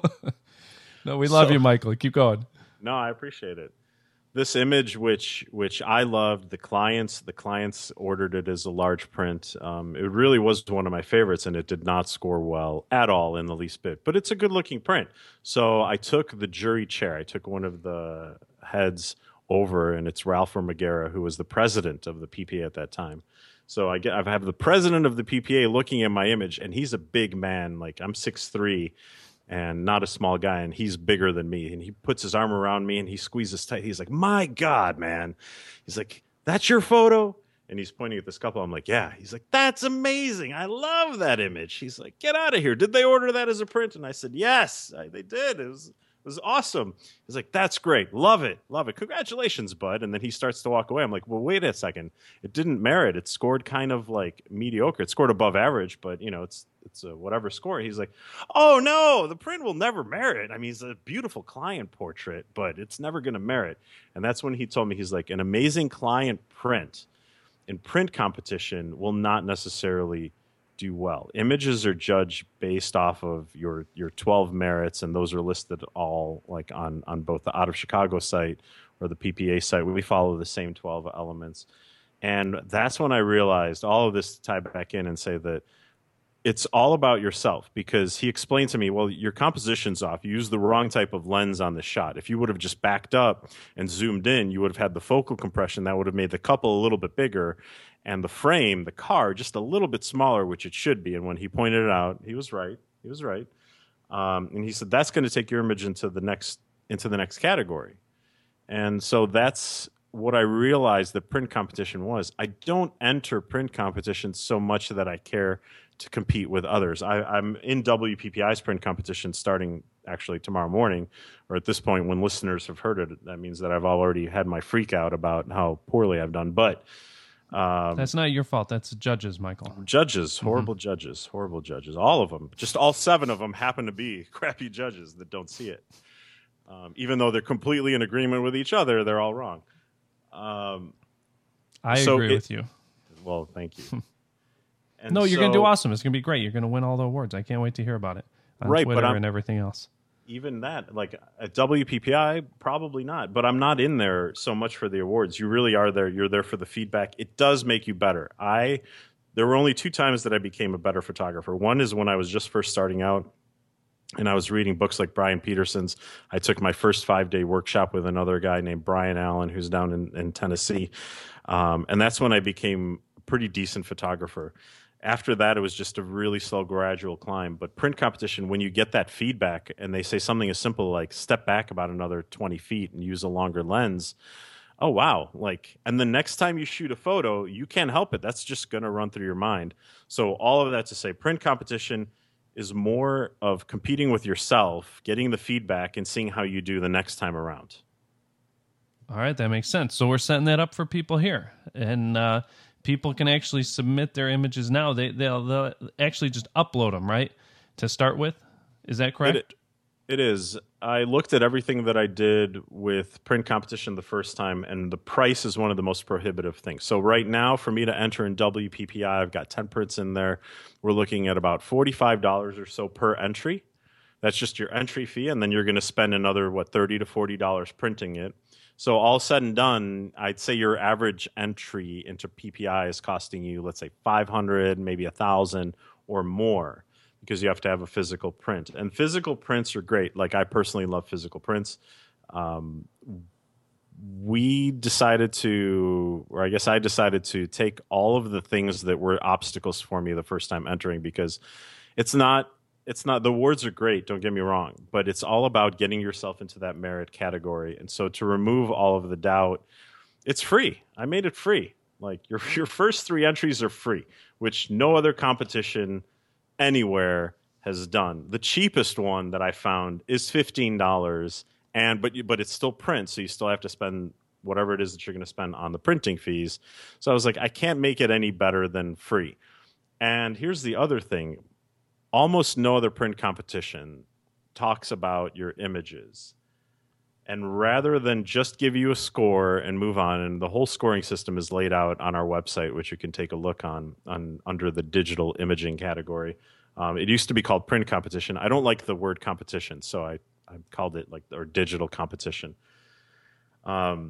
Speaker 1: No, we love
Speaker 2: So-
Speaker 1: you, Michael. Keep going.
Speaker 2: No, I appreciate it. This image, which which I loved, the clients the clients ordered it as a large print. Um, it really was one of my favorites, and it did not score well at all in the least bit. But it's a good looking print. So I took the jury chair. I took one of the heads over, and it's Ralph Romagera, who was the president of the P P A at that time. So I get I have the president of the P P A looking at my image, and he's a big man. Like, I'm six three. And not a small guy, and he's bigger than me. And he puts his arm around me, and he squeezes tight. He's like, "My God, man!" He's like, "That's your photo?" And he's pointing at this couple. I'm like, "Yeah." He's like, "That's amazing! I love that image." He's like, "Get out of here! Did they order that as a print?" And I said, "Yes, I, they did. It was it was awesome." He's like, "That's great! Love it, love it! Congratulations, bud!" And then he starts to walk away. I'm like, "Well, wait a second. It didn't merit. It scored kind of like mediocre. It scored above average, but you know, it's." It's a whatever score. He's like, "Oh no, the print will never merit. I mean, it's a beautiful client portrait, but it's never going to merit." And that's when he told me, he's like, "An amazing client print in print competition will not necessarily do well. Images are judged based off of your your twelve merits, and those are listed all like on on both the Out of Chicago site or the P P A site. We follow the same twelve elements." And that's when I realized all of this to tie back in and say that it's all about yourself, because he explained to me, well, your composition's off. You used the wrong type of lens on the shot. If you would have just backed up and zoomed in, you would have had the focal compression that would have made the couple a little bit bigger and the frame, the car, just a little bit smaller, which it should be. And when he pointed it out, he was right. He was right. Um, and he said, that's going to take your image into the next into the next category. And so that's what I realized the print competition was. I don't enter print competitions so much that I care to compete with others. I, I'm in W P P I's print competition starting actually tomorrow morning, or at this point when listeners have heard it, that means that I've already had my freak out about how poorly I've done. But um,
Speaker 1: That's not your fault. That's the judges, Michael.
Speaker 2: judges, horrible judges, horrible judges, all of them, just all seven of them happen to be crappy judges that don't see it. Um, even though they're completely in agreement with each other, they're all wrong. Um,
Speaker 1: I
Speaker 2: so
Speaker 1: agree
Speaker 2: it-
Speaker 1: with you.
Speaker 2: well, thank you. And
Speaker 1: No, you're going to
Speaker 2: so-
Speaker 1: do awesome. It's going to be great. You're going to win all the awards. I can't wait to hear about it on
Speaker 2: Right, but
Speaker 1: Twitter
Speaker 2: I'm-
Speaker 1: and everything else.
Speaker 2: Even that, like at W P P I, probably not. But I'm not in there so much for the awards. You really are there. You're there for the feedback. It does make you better. I there were only two times that I became a better photographer. One is when I was just first starting out, and I was reading books like Brian Peterson's. I took my first five day workshop with another guy named Brian Allen, who's down in, in Tennessee, um, and that's when I became a pretty decent photographer. After that, it was just a really slow, gradual climb. But print competition, when you get that feedback and they say something as simple like step back about another twenty feet and use a longer lens, oh, wow. Like, and the next time you shoot a photo, you can't help it. That's just going to run through your mind. So all of that to say, print competition is more of competing with yourself, getting the feedback, and seeing how you do the next time around.
Speaker 1: All right, that makes sense. So we're setting that up for people here. And uh, people can actually submit their images now. They, they'll, they'll actually just upload them, right, to start with? Is that correct?
Speaker 2: It, it is. I looked at everything that I did with print competition the first time, and the price is one of the most prohibitive things. So right now, for me to enter in W P P I, I've got ten prints in there. We're looking at about forty-five dollars or so per entry. That's just your entry fee, and then you're going to spend another, what, thirty to forty dollars printing it. So all said and done, I'd say your average entry into P P I is costing you, let's say, five hundred dollars, maybe one thousand dollars or more, because you have to have a physical print. And physical prints are great. Like, I personally love physical prints. Um, we decided to, or I guess I decided to take all of the things that were obstacles for me the first time entering, because it's not, it's not, the awards are great, don't get me wrong, but it's all about getting yourself into that merit category. And so to remove all of the doubt, it's free. I made it free. Like your, your first three entries are free, which no other competition anywhere has done. The cheapest one that I found is fifteen dollars. And but you, but it's still print, so you still have to spend whatever it is that you're going to spend on the printing fees. So I was like, I can't make it any better than free. And here's the other thing. Almost no other print competition talks about your images. And rather than just give you a score and move on, and the whole scoring system is laid out on our website, which you can take a look on, on under the digital imaging category. Um, it used to be called print competition. I don't like the word competition, so I I called it like or digital competition. Um,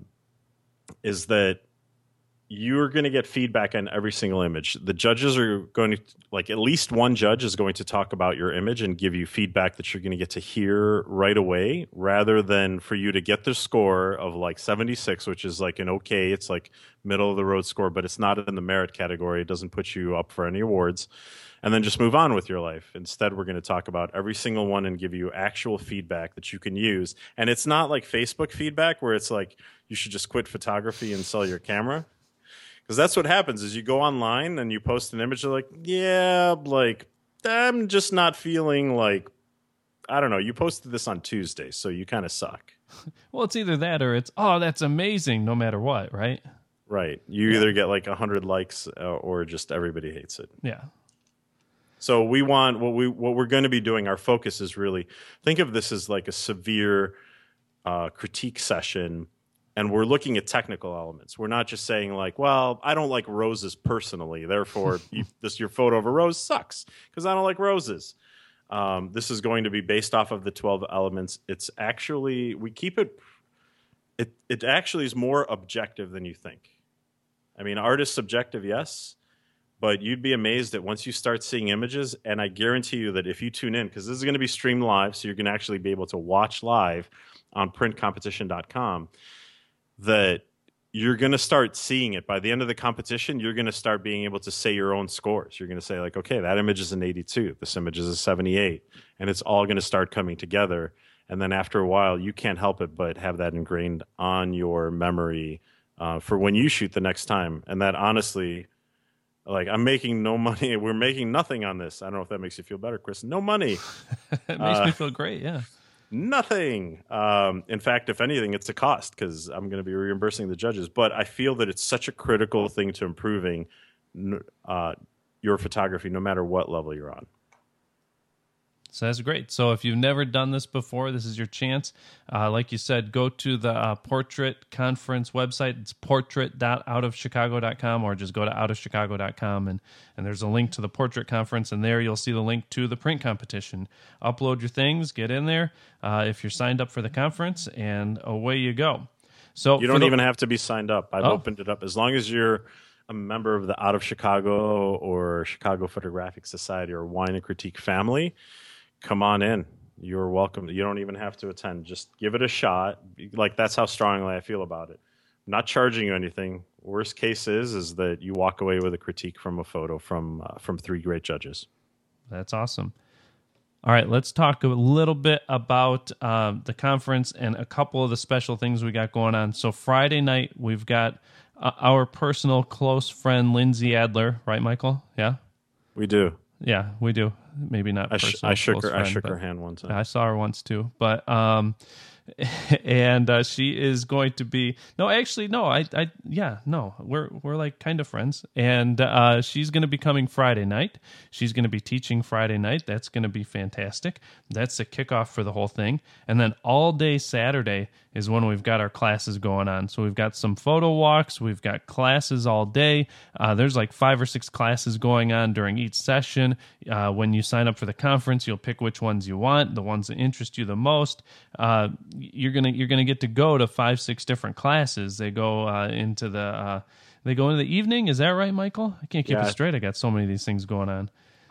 Speaker 2: is that you're going to get feedback on every single image. The judges are going to, like, at least one judge is going to talk about your image and give you feedback that you're going to get to hear right away, rather than for you to get the score of like seventy-six, which is like an okay, it's like middle of the road score, but it's not in the merit category. It doesn't put you up for any awards. And then just move on with your life. Instead, we're going to talk about every single one and give you actual feedback that you can use. And it's not like Facebook feedback where it's like, you should just quit photography and sell your camera. Because that's what happens is you go online and you post an image, they're like, yeah, like, I'm just not feeling like, I don't know, you posted this on Tuesday, so you kind of suck.
Speaker 1: Well, it's either that or it's, oh, that's amazing, no matter what, right?
Speaker 2: Right. You
Speaker 1: yeah.
Speaker 2: either get like one hundred likes uh, or just everybody hates it.
Speaker 1: Yeah.
Speaker 2: So we want what we what we're going to be doing. Our focus is really, think of this as like a severe uh, critique session, and we're looking at technical elements. We're not just saying like, well, I don't like roses personally, therefore you, this your photo of a rose sucks because I don't like roses. Um, this is going to be based off of the twelve elements. It's actually we keep it. It it actually is more objective than you think. I mean, art is subjective, yes. But you'd be amazed that once you start seeing images, and I guarantee you that if you tune in, because this is going to be streamed live, so you're going to actually be able to watch live on print competition dot com, that you're going to start seeing it. By the end of the competition, you're going to start being able to say your own scores. You're going to say, like, okay, that image is an eighty-two, this image is a seventy-eight, and it's all going to start coming together. And then after a while, you can't help it but have that ingrained on your memory uh, for when you shoot the next time. And that honestly... Like, I'm making no money. We're making nothing on this. I don't know if that makes you feel better, Chris. No money.
Speaker 1: It makes uh, me feel great, yeah.
Speaker 2: Nothing. Um, in fact, if anything, it's a cost because I'm going to be reimbursing the judges. But I feel that it's such a critical thing to improving uh, your photography, no matter what level you're on.
Speaker 1: So that's great. So if you've never done this before, this is your chance. Uh, like you said, go to the uh, Portrait Conference website. It's portrait dot out of chicago dot com, or just go to out of chicago dot com, and, and there's a link to the Portrait Conference, and there you'll see the link to the print competition. Upload your things, get in there uh, if you're signed up for the conference, and away you go. So
Speaker 2: you don't
Speaker 1: the-
Speaker 2: even have to be signed up. I've
Speaker 1: oh.
Speaker 2: opened it up. As long as you're a member of the Out of Chicago or Chicago Photographic Society or Wine and Critique family, come on in. You're welcome. You don't even have to attend. Just give it a shot. Like, that's how strongly I feel about it. I'm not charging you anything. Worst case is is that you walk away with a critique from a photo from uh, from three great judges.
Speaker 1: That's awesome. All right, let's talk a little bit about uh, the conference and a couple of the special things we got going on. So Friday night, we've got uh, our personal close friend, Lindsay Adler. Right, Michael? Yeah?
Speaker 2: We do.
Speaker 1: Yeah, we do. Maybe not.
Speaker 2: I, sh- I shook her. Friend, I shook her hand one time.
Speaker 1: I saw her once too, but um, and uh, she is going to be no, actually, no, I, I, yeah, no, we're we're like kind of friends, and uh, she's going to be coming Friday night. She's going to be teaching Friday night. That's going to be fantastic. That's the kickoff for the whole thing, and then all day Saturday is when we've got our classes going on. So we've got some photo walks, we've got classes all day. Uh, there's like five or six classes going on during each session. Uh, when you sign up for the conference, you'll pick which ones you want, the ones that interest you the most. Uh, you're gonna you're gonna get to go to five, six different classes. They go uh, into the uh, they go into the evening. Is that right, Michael? I can't keep
Speaker 2: yeah.
Speaker 1: it straight. I got so many of these things going on.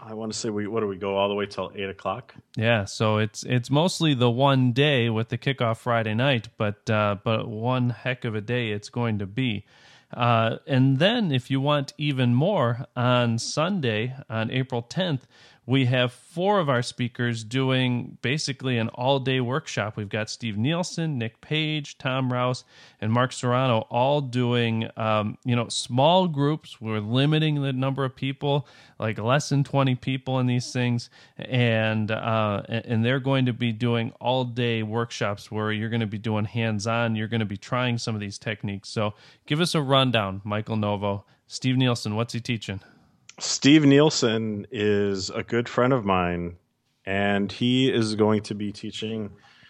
Speaker 2: I want to say we what do we go all the way till eight o'clock?
Speaker 1: Yeah, so it's it's mostly the one day with the kickoff Friday night, but uh, but one heck of a day it's going to be. Uh, and then if you want even more, on Sunday, on April tenth, we have four of our speakers doing basically an all-day workshop. We've got Steve Nielsen, Nick Page, Tom Rouse, and Mark Serrano all doing, um, you know, small groups. We're limiting the number of people, like less than twenty people in these things, and uh, and they're going to be doing all-day workshops where you're going to be doing hands-on. You're going to be trying some of these techniques. So give us a rundown, Michael Novo. Steve Nielsen, what's he teaching?
Speaker 2: Steve Nielsen is a good friend of mine, and he is going to be teaching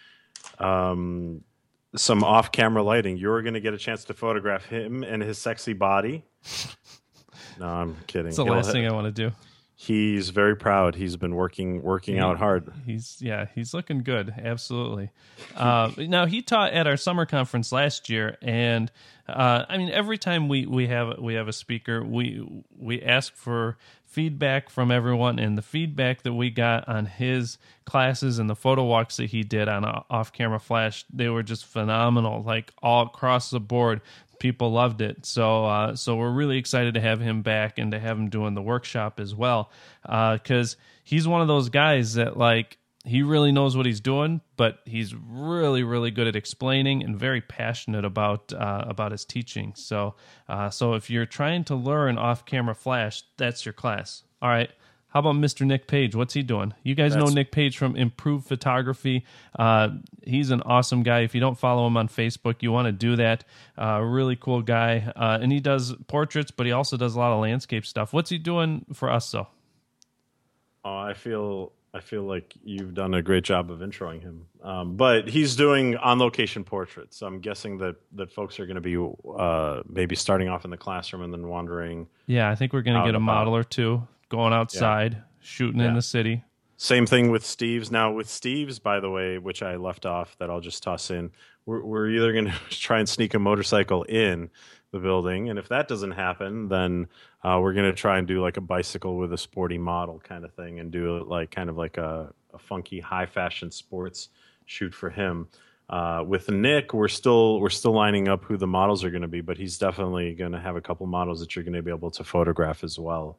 Speaker 2: um, some off-camera lighting. You're going to get a chance to photograph him and his sexy body. No, I'm kidding.
Speaker 1: It's the
Speaker 2: He'll,
Speaker 1: last thing I want to do.
Speaker 2: He's very proud. He's been working working he, out hard.
Speaker 1: He's yeah, he's looking good. Absolutely. Uh, now he taught at our summer conference last year, and uh, I mean every time we, we have we have a speaker, we we ask for feedback from everyone, and the feedback that we got on his classes and the photo walks that he did on Off Camera Flash, they were just phenomenal. Like all across the board. People loved it, so uh, so we're really excited to have him back and to have him doing the workshop as well, because uh, he's one of those guys that like he really knows what he's doing, but he's really really good at explaining and very passionate about uh, about his teaching. So uh, so if you're trying to learn off-camera flash, that's your class. All right. How about Mister Nick Page? What's he doing? You guys That's... know Nick Page from Improved Photography. Uh, he's an awesome guy. If you don't follow him on Facebook, you want to do that. Uh, really cool guy. Uh, and he does portraits, but he also does a lot of landscape stuff. What's he doing for us, though?
Speaker 2: Oh, I feel I feel like you've done a great job of introing him. Um, but he's doing on-location portraits. So I'm guessing that, that folks are going to be uh, maybe starting off in the classroom and then wandering.
Speaker 1: Yeah, I think we're going to get a model or two. Going outside, yeah. shooting yeah. in the city.
Speaker 2: Same thing with Steve's. Now, with Steve's, by the way, which I left off, that I'll just toss in, we're, we're either going to try and sneak a motorcycle in the building, and if that doesn't happen, then uh, we're going to try and do like a bicycle with a sporty model kind of thing, and do like kind of like a, a funky high fashion sports shoot for him. Uh, with Nick, we're still we're still lining up who the models are going to be, but he's definitely going to have a couple models that you're going to be able to photograph as well.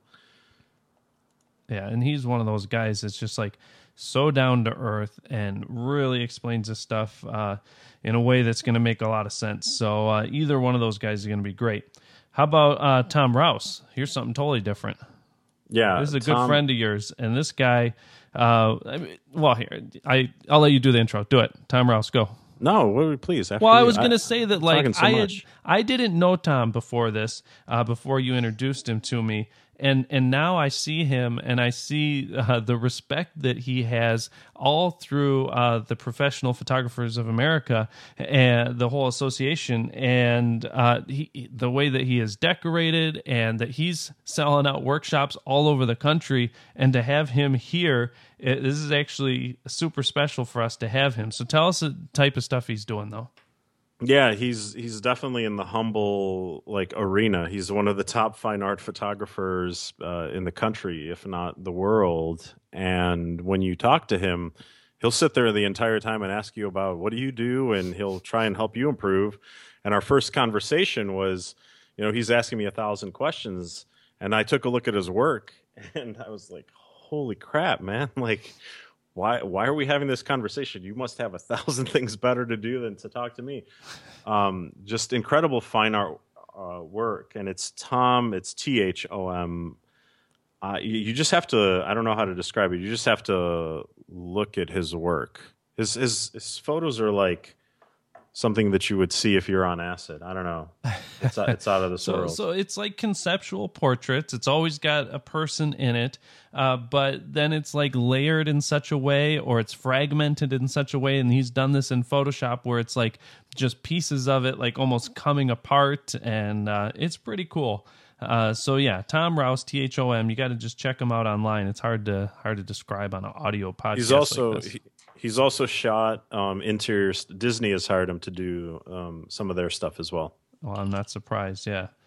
Speaker 1: Yeah, and he's one of those guys that's just like so down to earth and really explains his stuff uh, in a way that's going to make a lot of sense. So uh, either one of those guys is going to be great. How about uh, Tom Rouse? Here's something totally different.
Speaker 2: Yeah,
Speaker 1: this is a
Speaker 2: Tom...
Speaker 1: good friend of yours, and this guy. Uh, I mean, well, here I I'll let you do the intro. Do it, Tom Rouse. Go.
Speaker 2: No, please.
Speaker 1: Well, I was going to say that, like,
Speaker 2: so
Speaker 1: I had,
Speaker 2: much.
Speaker 1: I didn't know Tom before this, uh, before you introduced him to me, and and now I see him, and I see uh, the respect that he has all through uh, the Professional Photographers of America and the whole association, and uh, he, the way that he is decorated, and that he's selling out workshops all over the country, and to have him here. It, this is actually super special for us to have him. So tell us the type of stuff he's doing, though.
Speaker 2: Yeah, he's he's definitely in the humble like arena. He's one of the top fine art photographers uh, in the country, if not the world. And when you talk to him, he'll sit there the entire time and ask you about what do you do, and he'll try and help you improve. And our first conversation was, you know, he's asking me a thousand questions, and I took a look at his work, and I was like, holy crap, man. Like, why why are we having this conversation? You must have a thousand things better to do than to talk to me. Um, just incredible fine art uh, work. And it's Tom, it's T H O M. Uh, you, you just have to, I don't know how to describe it. You just have to look at his work. His, his, his photos are like something that you would see if you're on acid. I don't know. It's, it's out of this
Speaker 1: so,
Speaker 2: world.
Speaker 1: So it's like conceptual portraits. It's always got a person in it, uh, but then it's like layered in such a way, or it's fragmented in such a way. And he's done this in Photoshop where it's like just pieces of it, like almost coming apart. And uh, it's pretty cool. Uh, so yeah, Tom Rouse, T H O M. You got to just check him out online. It's hard to hard to describe on an audio podcast.
Speaker 2: He's also
Speaker 1: like this.
Speaker 2: He, he's also shot um, interiors. Disney has hired him to do um, some of their stuff as well.
Speaker 1: Well, I'm not surprised. Yeah.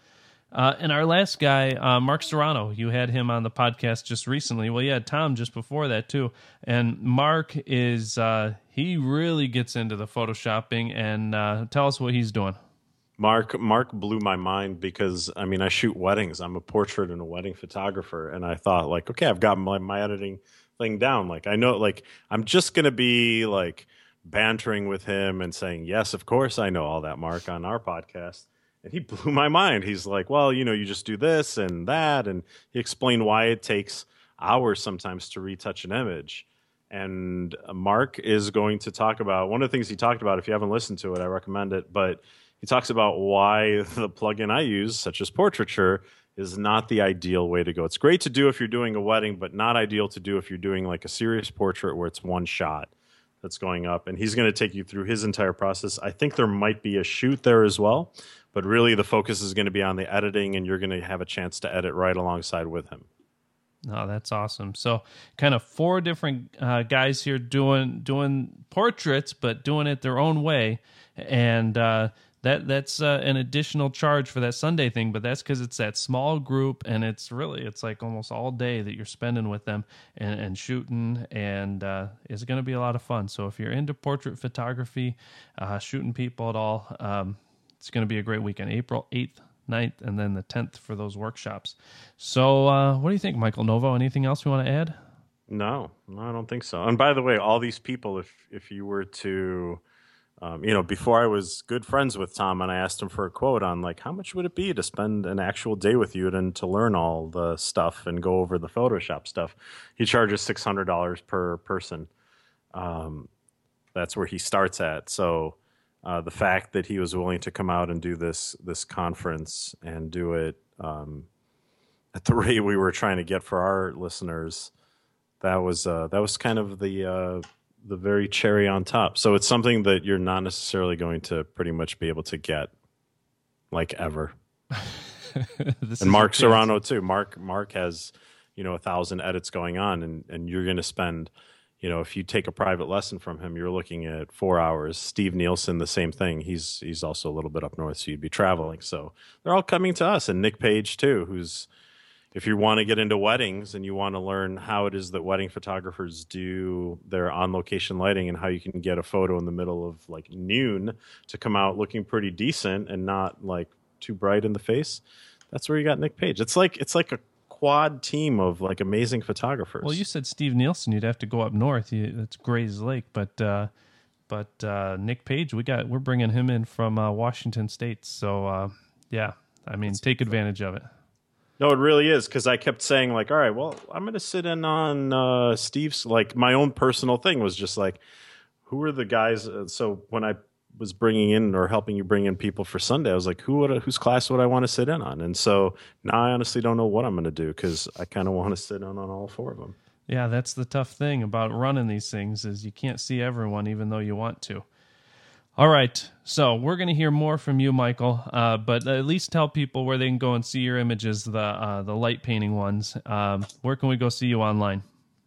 Speaker 1: Uh, and our last guy, uh, Mark Serrano, you had him on the podcast just recently. Well, you had Tom just before that, too. And Mark is, uh, he really gets into the photoshopping, and uh, tell us what he's doing.
Speaker 2: Mark Mark blew my mind because, I mean, I shoot weddings. I'm a portrait and a wedding photographer. And I thought, like, okay, I've got my, my editing thing down. Like, I know, like, I'm just going to be, like, bantering with him and saying, yes, of course I know all that, Mark, on our podcast. And he blew my mind. He's like, well, you know, you just do this and that. And he explained why it takes hours sometimes to retouch an image. And Mark is going to talk about, one of the things he talked about, if you haven't listened to it, I recommend it. But he talks about why the plugin I use, such as Portraiture, is not the ideal way to go. It's great to do if you're doing a wedding, but not ideal to do if you're doing like a serious portrait where it's one shot that's going up. And he's going to take you through his entire process. I think there might be a shoot there as well. But really, the focus is going to be on the editing, and you're going to have a chance to edit right alongside with him.
Speaker 1: Oh, that's awesome. So kind of four different uh, guys here doing doing portraits, but doing it their own way. And uh, that that's uh, an additional charge for that Sunday thing, but that's because it's that small group, and it's really, it's like almost all day that you're spending with them and, and shooting, and uh, it's going to be a lot of fun. So if you're into portrait photography, uh, shooting people at all, um, it's going to be a great weekend, April eighth, ninth, and then the tenth for those workshops. So uh, what do you think, Michael Novo? Anything else you want to add?
Speaker 2: No, no, I don't think so. And by the way, all these people, if if you were to, um, you know, before I was good friends with Tom and I asked him for a quote on like, how much would it be to spend an actual day with you and to learn all the stuff and go over the Photoshop stuff, he charges six hundred dollars per person. Um, that's where he starts at. So Uh, the fact that he was willing to come out and do this this conference and do it um, at the rate we were trying to get for our listeners, that was uh, that was kind of the uh, the very cherry on top. So it's something that you're not necessarily going to pretty much be able to get like ever. And Mark Serrano too. Mark Mark has, you know, a thousand edits going on, and and you're going to spend, you know, if you take a private lesson from him, you're looking at four hours. Steve Nielsen, the same thing. He's he's also a little bit up north, so you'd be traveling. So they're all coming to us. And Nick Page, too, who's, if you want to get into weddings and you want to learn how it is that wedding photographers do their on-location lighting and how you can get a photo in the middle of, like, noon to come out looking pretty decent and not, like, too bright in the face, that's where you got Nick Page. It's like it's like a quad team of like amazing photographers.
Speaker 1: Well, you said Steve Nielsen, you'd have to go up north. You, that's Gray's Lake, but uh, but uh, Nick Page, we got we're bringing him in from uh, Washington State. So uh, yeah, I mean, that's take advantage of it.
Speaker 2: No, it really is, because I kept saying like, all right, well, I'm going to sit in on uh, Steve's. Like my own personal thing was just like, who are the guys? Uh, so when I was bringing in or helping you bring in people for Sunday, I was like, who would I, whose class would I want to sit in on? And so now I honestly don't know what I'm going to do, because I kind of want to sit in on all four of them.
Speaker 1: Yeah, that's the tough thing about running these things, is you can't see everyone even though you want to. All right, so we're going to hear more from you, Michael, uh, but at least tell people where they can go and see your images, the uh, the light painting ones. Um, where can we go see you online?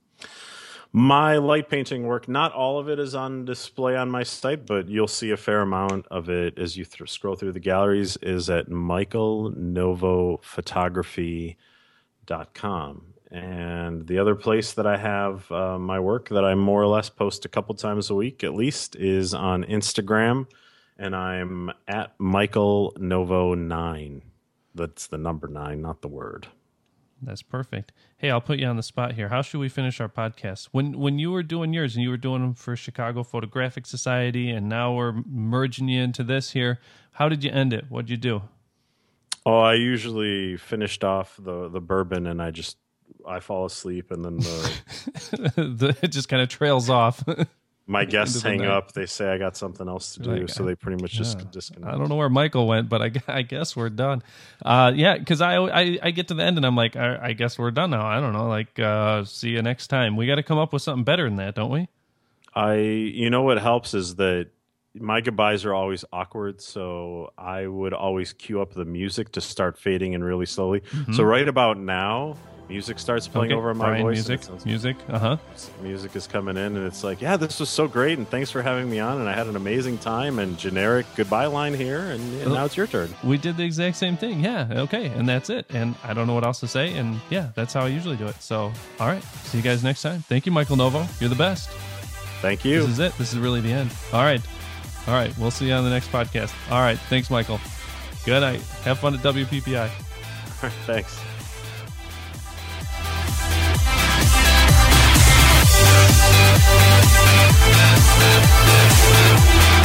Speaker 2: My light painting work, not all of it is on display on my site, but you'll see a fair amount of it as you th- scroll through the galleries, is at michael novo photography dot com. And the other place that I have uh, my work that I more or less post a couple times a week at least is on Instagram, and I'm at michael novo nine. That's the number nine, not the word.
Speaker 1: That's perfect. Hey, I'll put you on the spot here. How should we finish our podcast? When when you were doing yours and you were doing them for Chicago Photographic Society, and now we're merging you into this here, how did you end it? What'd you do?
Speaker 2: Oh, I usually finished off the, the bourbon, and I just I fall asleep, and then the,
Speaker 1: the it just kind of trails off.
Speaker 2: My guests hang night. up. They say I got something else to do,
Speaker 1: like,
Speaker 2: so they pretty much just
Speaker 1: yeah.
Speaker 2: disconnect.
Speaker 1: I don't know where Michael went, but I, I guess we're done. Uh, yeah, because I, I I get to the end and I'm like, I, I guess we're done now. I don't know. Like, uh, see you next time. We got to come up with something better than that, don't we?
Speaker 2: I, you know, what helps is that my goodbyes are always awkward, so I would always cue up the music to start fading in really slowly. Mm-hmm. So right about now, music starts playing
Speaker 1: Okay,
Speaker 2: over my
Speaker 1: Brian,
Speaker 2: voice.
Speaker 1: music,
Speaker 2: and it sounds-
Speaker 1: music. Uh huh.
Speaker 2: music is coming in, and it's like, yeah, this was so great, and thanks for having me on, and I had an amazing time, and generic goodbye line here, and, and now it's your turn.
Speaker 1: We did the exact same thing. Yeah. Okay. And that's it. And I don't know what else to say. And yeah, that's how I usually do it. So, all right. See you guys next time. Thank you, Michael Novo. You're the best.
Speaker 2: Thank you.
Speaker 1: This is it. This is really the end. All right. All right. We'll see you on the next podcast. All right. Thanks, Michael. Good night. Have fun at W P P I.
Speaker 2: Thanks.
Speaker 3: We'll be right back.